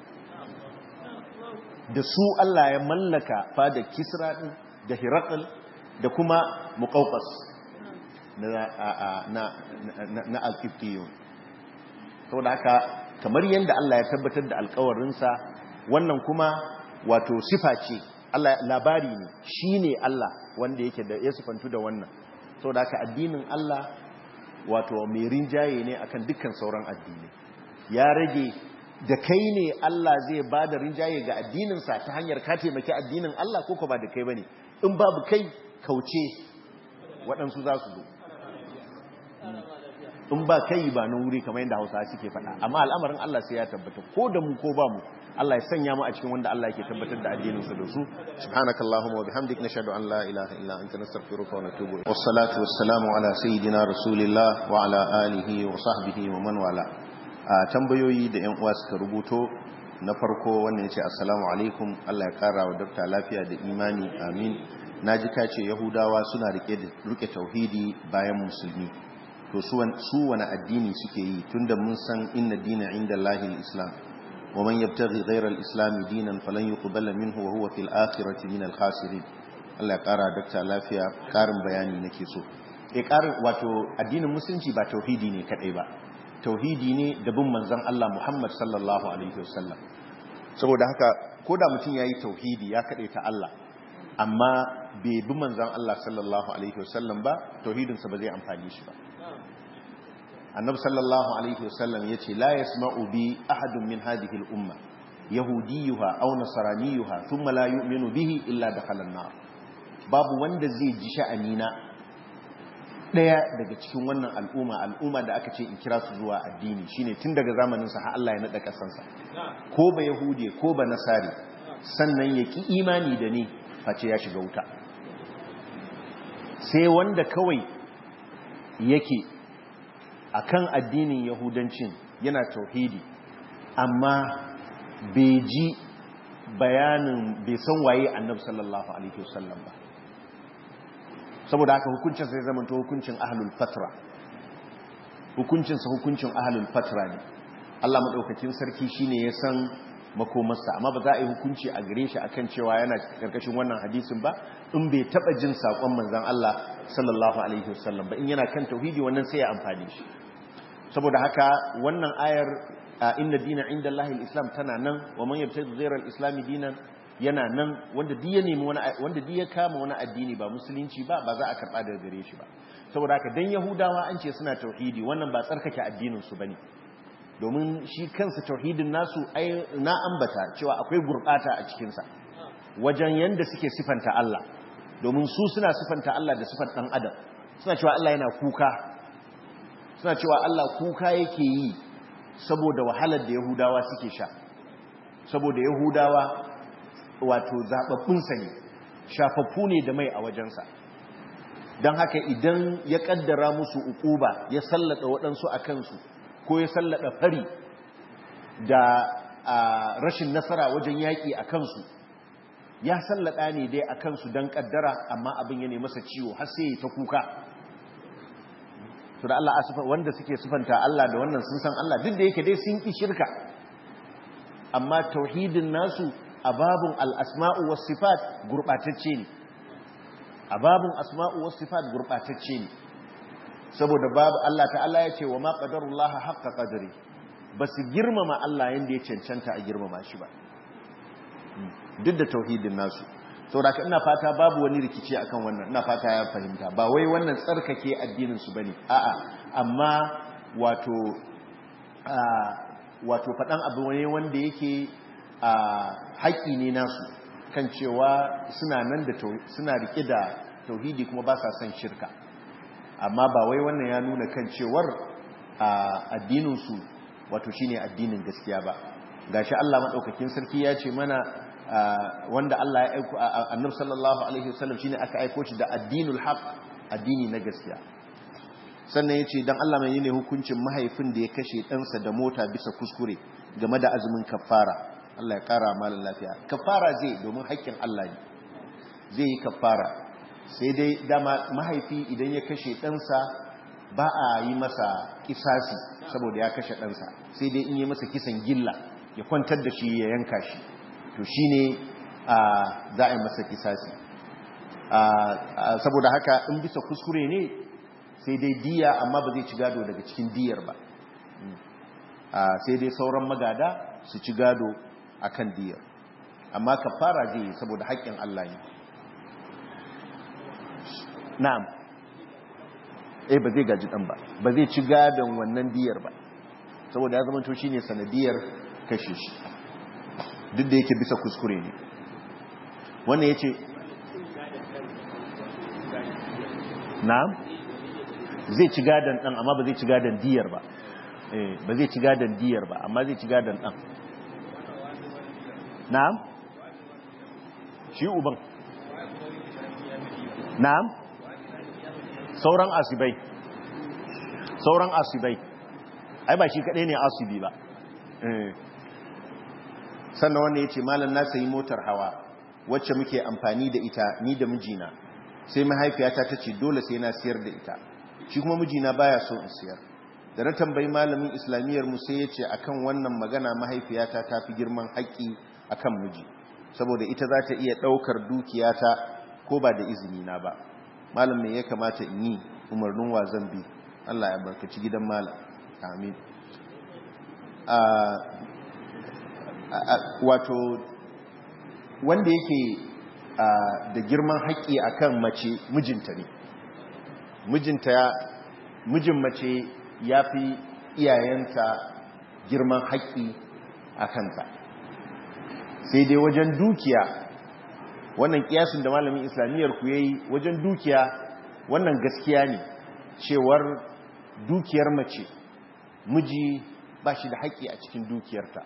Da su Allah ya mallaka fada Kisra ɗin da Hirakal da kuma Muqawqas na, na, na, na Al-Qibtiyun. saboda haka kamar yadda Allah ya tabbatar da alkawarinsa wannan kuma wato sifa ce Allah labari ne shine Allah wanda yake da ya sifantu da wannan saboda haka addinin Allah wato mai rinjaye ne akan dukkan sauran addini ya rage da kai ne Allah zai ba da rinjaye ga addininsa ta hanyar ka taimaki addinin Allah ko ko ba da kai bane in babu kai kauce waɗansu za su zo in ba kai ba na wuri kamar yadda Hausa suke faɗa amma al'amarin Allah sai ya tabbata ko da mu ko ba mu Allah ya sanya mu a cikin wanda Allah yake tabbatar da addininsa da su subhanakallahumma wa bihamdika nashhadu an la ilaha illa anta nastaghfiruka wa natubu ilayk wassalatu wassalamu ala sayyidina rasulillah wa ala alihi wa sahbihi wa man wala a tambayoyi da yan uwa suka rubuto na farko wannan yace assalamu alaikum Allah ya kara wa dokta lafiya da imani amin naji kace yahudawa suna rike da rike tauhidi bayan musulmi to su wani addini suke yi tunda mun san inna dina inda Allahil islam wa man yabtaghi ghayra al-islam dinan falan yuqbala minhu wa huwa fil akhirati min al-khasirin Allah ya kara dakta lafiya karin bayani nake so eh karin wato addinin musulunci ba tauhidi ne kadai ba tauhidi ne da bin manzon Allah Muhammad sallallahu alaihi wasallam saboda haka koda mutum yayi tauhidi ya kade ta Allah amma bai bi manzon Allah sallallahu alaihi wasallam ba tauhidinsa ba zai amfani shi ba annabi sallallahu alaihi wasallam yace la yasma'u bi ahadun min hadhihi al-umma yahudiyyuha aw nasraniyyuha thumma la yu'minu bihi illa dakhala an-nar babu wanda zai ji sha'anina daya daga cikin wannan al'umma al'umma da aka ce in kira su zuwa addini shine tun daga zamanin sa har Allah ya nada kasansa ko ba yahude ko ba nasari sannan yaki imani da ni face ya shiga wuta sai wanda kawai yake akan addinin yahudancin yana tauhidi amma bai ji bayanin bai san waye annabi sallallahu alaihi wasallam ba saboda haka hukuncin sai zama to hukuncin ahlul fatra hukuncin sa hukuncin ahlul fatra ne Allah madaukakin sarki shine ya san makomarsa amma ba za a yi hukunci a gare shi akan cewa yana karkashin wannan hadisin ba in bai taba jin sakon manzon Allah sallallahu alaihi wasallam ba in yana kan tauhidi wannan sai ya amfani shi saboda haka wannan ayar inna dina inda Allahil islam tana nan wa man yabtaghi ghayra al-islam dinan yana nan wanda duk ya nemi wani wanda duk ya kama wani addini ba musulunci ba ba za a karba daga gare shi ba saboda haka dan yahudawa an ce suna tauhidi wannan ba tsarkake addinin su bane domin shi kansa tauhidin nasu ai na ambata cewa akwai gurbata a cikin sa wajen yanda suke sifanta Allah domin su suna sifanta Allah da sifar dan adam suna cewa Allah yana kuka suna cewa Allah kuka yake yi saboda wahalar da Yahudawa suke sha saboda Yahudawa wato zababbunsa ne shafaffu ne da mai a wajensa don haka idan ya kaddara musu ukuba ya sallada waɗansu a kansu ko ya sallada fari da rashin nasara wajen yaƙi a kansu ya sallada ne dai a kansu don kaddara amma abin ya ne masa ciwo har sai ya ta kuka to da Allah wanda suke sifanta Allah da wannan sun san Allah duk da yake dai sun ki shirka amma tauhidin nasu a babun al-asma'u was sifat gurbatacce ne a babun asma'u was sifat gurbatacce ne saboda babu Allah ta'ala ya ce wa ma qadarullaha haqqa qadri basu girmama Allah yanda ya cancanta a girmama shi ba duk da tauhidin nasu saboda ina fata babu wani rikici akan wannan ina fata ya fahimta ba wai wannan tsarkake addinin su bane a'a amma wato wato fadan abu ne wanda yake haƙi ne nasu kan cewa suna nan da suna rike da tauhidi kuma ba sa son shirka amma ba wai wannan ya nuna kan cewar addinin su wato shine addinin gaskiya ba gashi Allah madaukakin sarki ya ce mana wanda Allah ya aiko annabi sallallahu alaihi wasallam shine aka aiko shi da addinul haq addini na gaskiya sannan yace dan Allah mai ne hukuncin mahaifin da ya kashe ɗansa da mota bisa kuskure game da azumin kafara Allah ya kara malan lafiya kafara zai domin haƙƙin Allah ne zai yi kafara sai dai dama mahaifi idan ya kashe ɗansa ba a yi masa kisasi saboda ya kashe ɗansa sai dai in yi masa kisan gilla ya kwantar da shi ya yanka shi to shi ne za a yi masa kisasi saboda haka in bisa kuskure ne sai dai diya amma ba zai ci gado daga cikin diyar ba sai dai sauran magada su ci gado akan diyar, amma kafara zai yi saboda haƙƙin Allah ne. na'am eh ba zai gaji dan ba ba zai ci gadon wannan diyar ba saboda ya zama to shine sanadiyar kashe shi, duk da yake bisa kuskure ne. wannan yace na'am zai ci gadon dan amma ba zai ci gadon diyar ba eh ba zai ci gadon diyar ba amma zai ci gadon dan. na'am shi uban na'am sauran asibai sauran asibai ai ba shi kadai ne asibi ba. sannan wanda ya ce malam na sayi motar hawa wacce muke amfani da ita ni da mijina, sai mahaifiyata ta ce dole sai na siyar da ita, shi kuma mijina baya so in siyar. da na tambayi malamin islamiyyar mu sai ya ce akan wannan magana mahaifiyata ta fi girman haƙƙi akan miji, saboda ita za ta iya ɗaukar dukiyata ko ba da izini na ba. malam me ya kamata in yi, umarnin wa zan bi? Allah ya barkaci gidan malam, amin. wato wanda yake da girman haƙƙi akan mace mijinta ne. mijinta mijin mace ya fi iyayenta girman haƙƙi a kanta, sai dai wajen dukiya wannan kiyasin da malamin islamiyyar ku yayi wajen dukiya wannan gaskiya ne cewar dukiyar mace miji ba shi da haƙƙi a cikin dukiyarta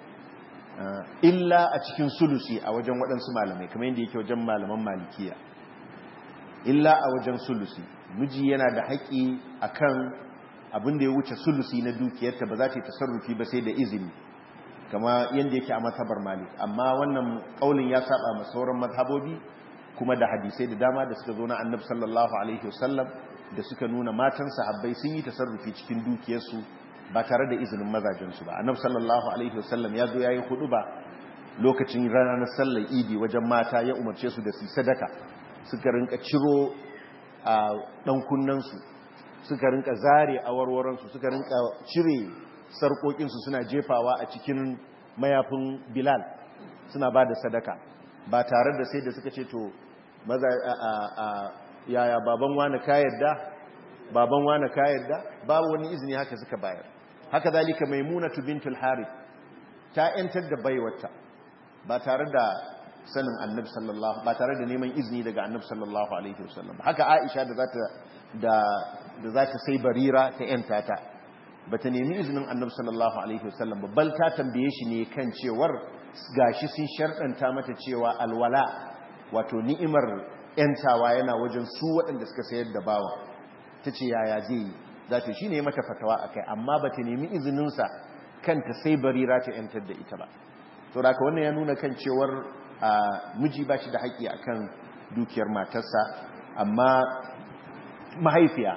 illa a cikin sulusi a wajen waɗansu malamai kamar yadda yake wajen malaman malikiya. illa a wajen sulusi miji yana da haƙƙi akan abin da ya wuce sulusi na dukiyarta, ba za ta yi tasarrufi ba sai da izini kama yadda yake a mazhabar malik. amma wannan kaulin ya saba ma sauran mazhabobi kuma da hadisai da dama da suka zo na annabi sallallahu alaihi wasallam da suka nuna matan sahabbai sun yi tasarrufi cikin dukiyarsu ba tare da izinin mazajensu ba. annabi sallallahu alaihi wasallam ya zo yayi huduba lokacin ranar sallar idi wajen mata, ya umarce su da su sadaka, suka rinka ciro a dan kunnansu, suka rinka zare awarwaransu, suka rinka cire sarkokinsu suna jefawa a cikin mayafin Bilal suna ba da sadaka, ba tare da sai da suka ce to maza a yaya baban wani ka yarda baban wani ka yarda babu wani izini, haka suka bayar. haka zalika Maimunatu bintul Harith ta yantar da baiwarta ba tare da sanin annabi sallallahu ba tare da neman izini daga annabi sallallahu alaihi wasallam. haka Aisha da zata da da zata sai Barira ta yanta ta bata nemi izinin annabi sallallahu alaihi wasallam ba, bal ta tambaye shi ne kan cewar gashi sun sharɗanta mata cewa alwala wato ni'imar yantawa yana wajen su waɗanda suka sayar da bawa. tace yaya zai yi, zata shine mata fatawa akai, amma bata nemi izinin sa kanta sai Barira ta yantar da ita ba. to da haka wannan ya nuna kan cewar miji ba shi da haƙƙi akan dukiyar matarsa, amma mahaifiya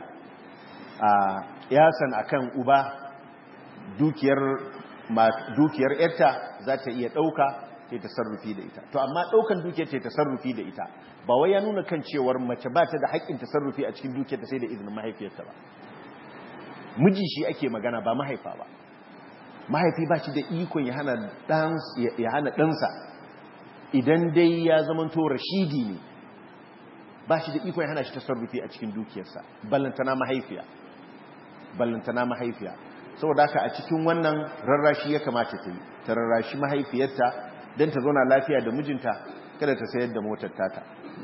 ya san akan uba dukiyar dukiyar yarta za ta iya ɗauka ta tasarrufi da ita. to amma ɗaukan dukiyar ta tasarrufi da ita ba wai ya nuna kan cewar mace ba ta da haƙƙin tasarrufi a cikin dukiyar ta sai da izinin mahaifiyarta ba. miji shi ake magana ba mahaifa ba. mahaifi ba shi da ikon ya hana ɗansa idan dai ya zamanto rashidi ne, ba shi da ikon ya hana shi tasarrufi a cikin dukiyarsa, ballantana mahaifiya ballantana mahaifiya saboda haka a cikin wannan rarrashi ya kamata ta yi, ta rarrashi mahaifiyarta don ta zauna lafiya da mijinta, kada ta sayar da motar tata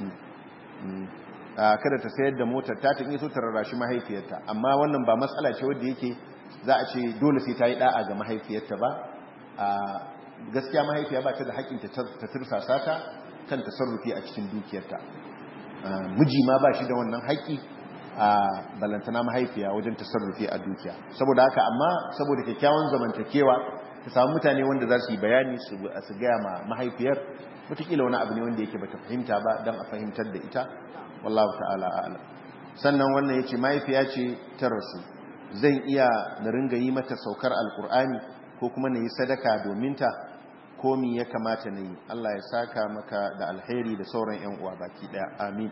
kada ta sayar da motar tata in so ta rarrashi mahaifiyarta. amma wannan ba matsala ce wadda yake za a ce dole sai ta yi da'a ga mahaifiyarta ba. gaskiya mahaifiya ba ta da haƙƙin ta tursasa ta kan tasarrufi a cikin dukiyarta. miji ma ba shi da wannan haƙƙi a balantana mahaifiya wajen tasarrufi a dukiya. saboda haka amma saboda kyakkyawan zamantakewa ta samu mutane wanda za su yi bayani su gaya ma mahaifiyar, wataƙila wani abu ne wanda yake bata fahimta ba don a fahimtar da ita, wallahu ta'ala a'lam. sannan wannan yace mahaifiya ce ta rasu, zan iya na ringa yi mata saukar alkur'ani ko kuma na yi sadaka domin ta, ko mi ya kamata na yi? Allah ya saka maka da alheri da sauran yan uwa baki daya, amin.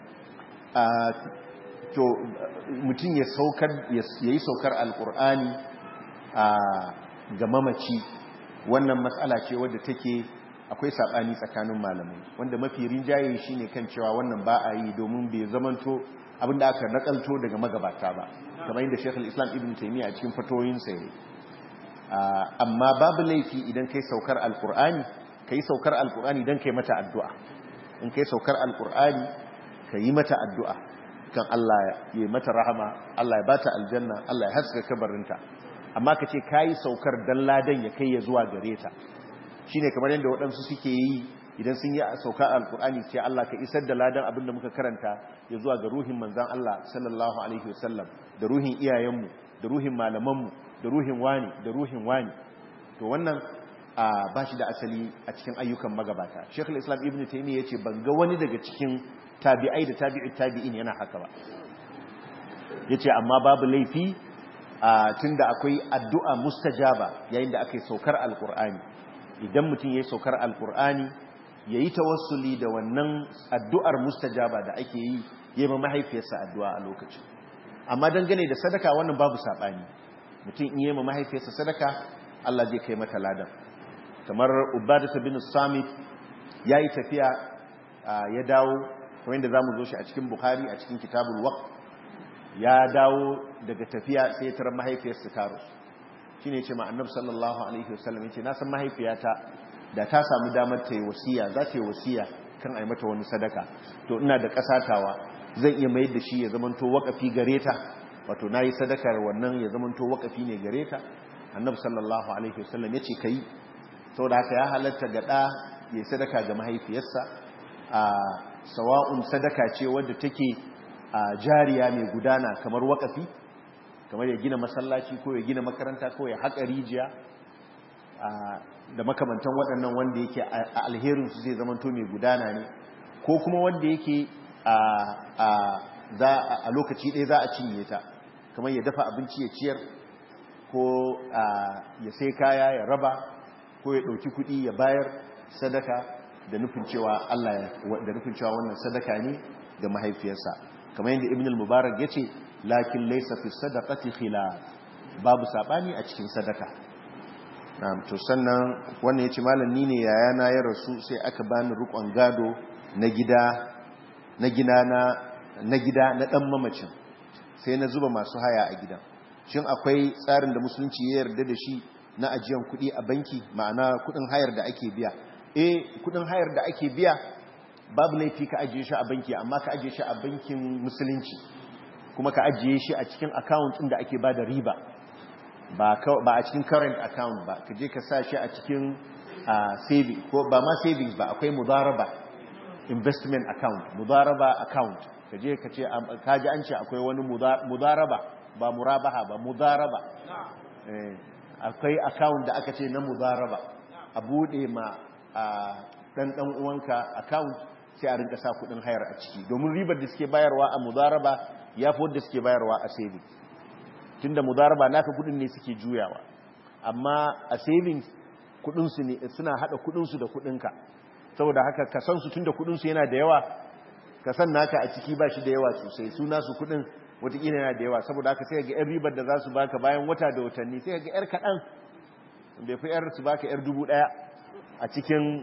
to mutum ya saukar ya yi saukar alkur'ani ga mamaci wannan matsala ce wadda take akwai saɓani tsakanin malamai, wanda mafi rinjaye shine kan cewa wannan ba a yi domin bai zamanto abinda aka nakalto daga magabata ba, kamar yadda Sheikhul Islam Ibn Taymiyyah a cikin fatoyinsa yayi. Amma babu laifi idan kai saukar alkur'ani kai saukar alkur'ani dan kai mata addu'a, in kai saukar alkur'ani kai mata addu'a kan Allah ya mata rahama, Allah ya bata aljanna, Allah ya haska kabarinta. Amma kace kai saukar dan ladan ya kai ya zuwa gare ta, shine kamar yadda waɗansu suke yi idan sun yi sauka alkur'ani sai Allah ka isar da ladan abin da muka karanta ya zuwa ga ruhin manzon Allah sallallahu alaihi wasallam, da ruhin iyayenmu, da ruhin malamanmu, da ruhin wani, da ruhin wani. To wannan ba shi da asali a cikin ayyukan magabata. Sheikhul Islam Ibn Taymiyyah yace ban ga wani daga cikin tabi'ai da tabi'ut tabi'in yana haka ba. Yace amma babu laifi tunda akwai addu'a mustajaba yayin da aka yi saukar alkur'ani. Idan mutum ya yi saukar alkur'ani ya yi tawassuli da wannan addu'ar mustajaba da ake yi, ya yi ma mahaifiyarsa addu'a a lokacin. Amma dangane da sadaka wannan babu saɓani, mutum in yi ma mahaifiyarsa sadaka Allah zai kai mata ladan. Kamar Ubadata bin Samit ya yi tafiya ya dawo, kamar yadda za mu zo shi a cikin Bukhari a cikin kitabul waqf, ya dawo daga tafiya sai ya tarar mahaifiyarsa ta rasu. Shi ne ce ma annabi sallallahu alaihi wasallam ya ce na san mahaifiyata da ta samu damar ta yi wasiya, za ta yi wasiya kan a yi mata wani sadaka, to ina da ƙasatawa zan iya mayar da shi ya zamanto waƙafi gare ta, wato na yi sadakar wannan ya zamanto waƙafi ne gare ta. Annabi sallallahu alaihi wasallam ya ce ka yi, saboda haka ya halatta ga ɗa ya sadaka ga mahaifiyarsa, a sawa'un sadaka ce wadda take a jariya mai gudana kamar waƙafi, kamar ya gina masallaci ko ya gina makaranta ko ya haƙa rijiya da makamantan waɗannan wanda yake a alherinsu zai zamanto mai gudana ne, ko kuma wanda yake a lokaci ɗaya za a cinye ta, kamar ya dafa abinci ya ciyar, ko ya sai kaya ya raba, ko ya ɗauki kuɗi ya bayar sadaka da nufin cewa Allah da nufin cewa wannan sadaka ne ga mahaifiyarsa, kamar yadda Ibn al-Mubarak ya ce lakin laysa fi sadaqati khilaf, babu sabani a cikin sadaka. Na'am, to sannan wannan yace malam ni ne yayana ya rasu sai aka bani rukon gado na gida na gida na na gida na dan mamacin, sai na zuba masu haya a gidan. Shin akwai tsarin da musulunci ya yarda da shi na ajiyan kuɗi a banki, ma'ana kuɗin hayar da ake biya? Eh, kuɗin hayar da ake biya babu laifi ka ajiye shi a banki, amma ka ajiye shi a bankin musulunci, kuma ka ajiye shi a cikin account ɗin da ake ba da riba, ba a cikin current account ba, ka je ka sa shi a cikin saving, ko ba ma savings ba, akwai mudaraba investment account, mudaraba account, ka je ka ce ka ji an ce akwai wani mudaraba, ba murabaha ba, mudaraba, akwai account da aka ce na mudaraba, a buɗe ma ɗan ɗan uwanka account sai a rinka sa kuɗin hayar a ciki, domin ribar da suke bayarwa a mudaraba ya fi wadda suke bayarwa a savings, tun da mudaraba naka kudin ne suke juyawa, amma a savings kudinsu ne, suna hada kudinsu da kudinka, saboda haka kasansu tun da kudinsu yana da yawa, kasan naka a ciki ba shi da yawa sosai, suna su kudin watakila yana da yawa, saboda haka sai ga yan ribar da za su baka bayan wata da watanni sai ga yar kaɗan, bai fi yar su baka yar dubu ɗaya a cikin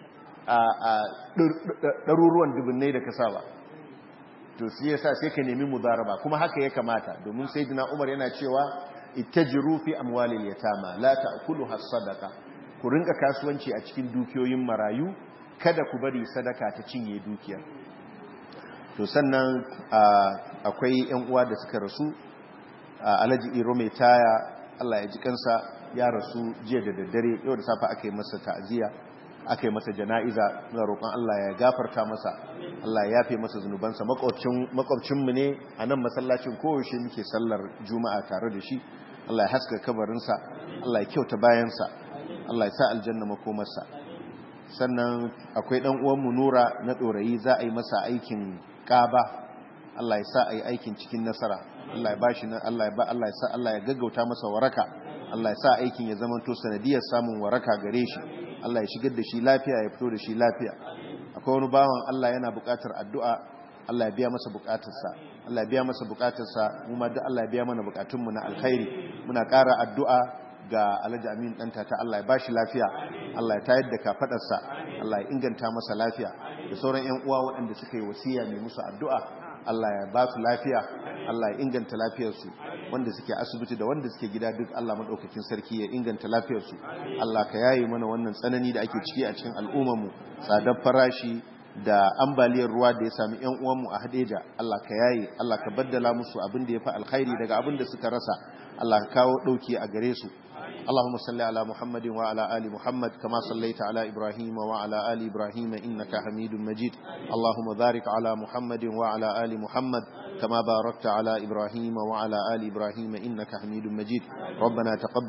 ɗaruruwan dubunnai da kasa ba. To shi yasa sai ka nemi mudaraba, kuma haka ya kamata, domin sayyidina Umar yana cewa ittajiru fi amwalil yatama la ta'kuluha as-sadaqa, ku rinka kasuwanci a cikin dukiyoyin marayu, kada ku bari sadaka ta cinye dukiyar. To sannan akwai ƴan uwa da suka rasu, Alhaji Iro mai taya Allah ya ji kansa ya rasu jiya da daddare, yau da safe aka yi masa ta'aziyya, aka yi masa jana'iza, na roƙon Allah ya gafarta masa, Allah ya yafe masa zunubansa. Makwabcinmu ne a nan masallacin, kowace muke sallar juma'a tare da shi, Allah ya haska kabarinsa, Allah ya kyauta bayansa, Allah ya sa aljanna makomarsa. Sannan akwai ɗan uwanmu Nura na ɗorayi, za a yi masa aikin ƙaba, Allah ya sa a yi aikin cikin nasara, Allah ya bashi nan, Allah ya ba Allah ya sa Allah ya gaggauta masa waraka, Allah ya sa aikin ya zama to sanadiyar samun waraka gare shi, Allah ya shigar da shi lafiya, ya fito da shi lafiya. Akwai wani bawan Allah yana buƙatar addu'a, Allah ya biya masa buƙatarsa, Allah ya biya masa buƙatarsa, mu ma duk Allah ya biya mana buƙatunmu na alkhairi. Muna ƙara addu'a ga Alhaji Amin ɗanta ta Allah ya bashi lafiya, Allah ya tayar da kafadarsa, Allah ya inganta masa lafiya, da sauran ƴan uwa waɗanda suka yi wasiya mai musu addu'a, Allah ya ba su lafiya, Allah ya inganta lafiyarsu, wanda suke asibiti da wanda suke gida duk Allah madaukakin sarki ya inganta lafiyarsu. Allah ka yaye mana wannan tsanani da ake ciki a cikin al'ummarmu, tsadar farashi da ambaliyar ruwa da ya sami ƴan uwanmu a Hadeja. Allah ka yaye, Allah ka baddala musu abin da ya fi alkhairi daga abin da suka rasa. Allah ka kawo dauki a gare su. اللهم صل على محمد وعلى آل محمد كما صليت على إبراهيم وعلى آل إبراهيم إنك حميد مجيد. اللهم بارك على محمد وعلى آل محمد كما باركت على إبراهيم وعلى آل إبراهيم إنك حميد مجيد. ربنا تقبل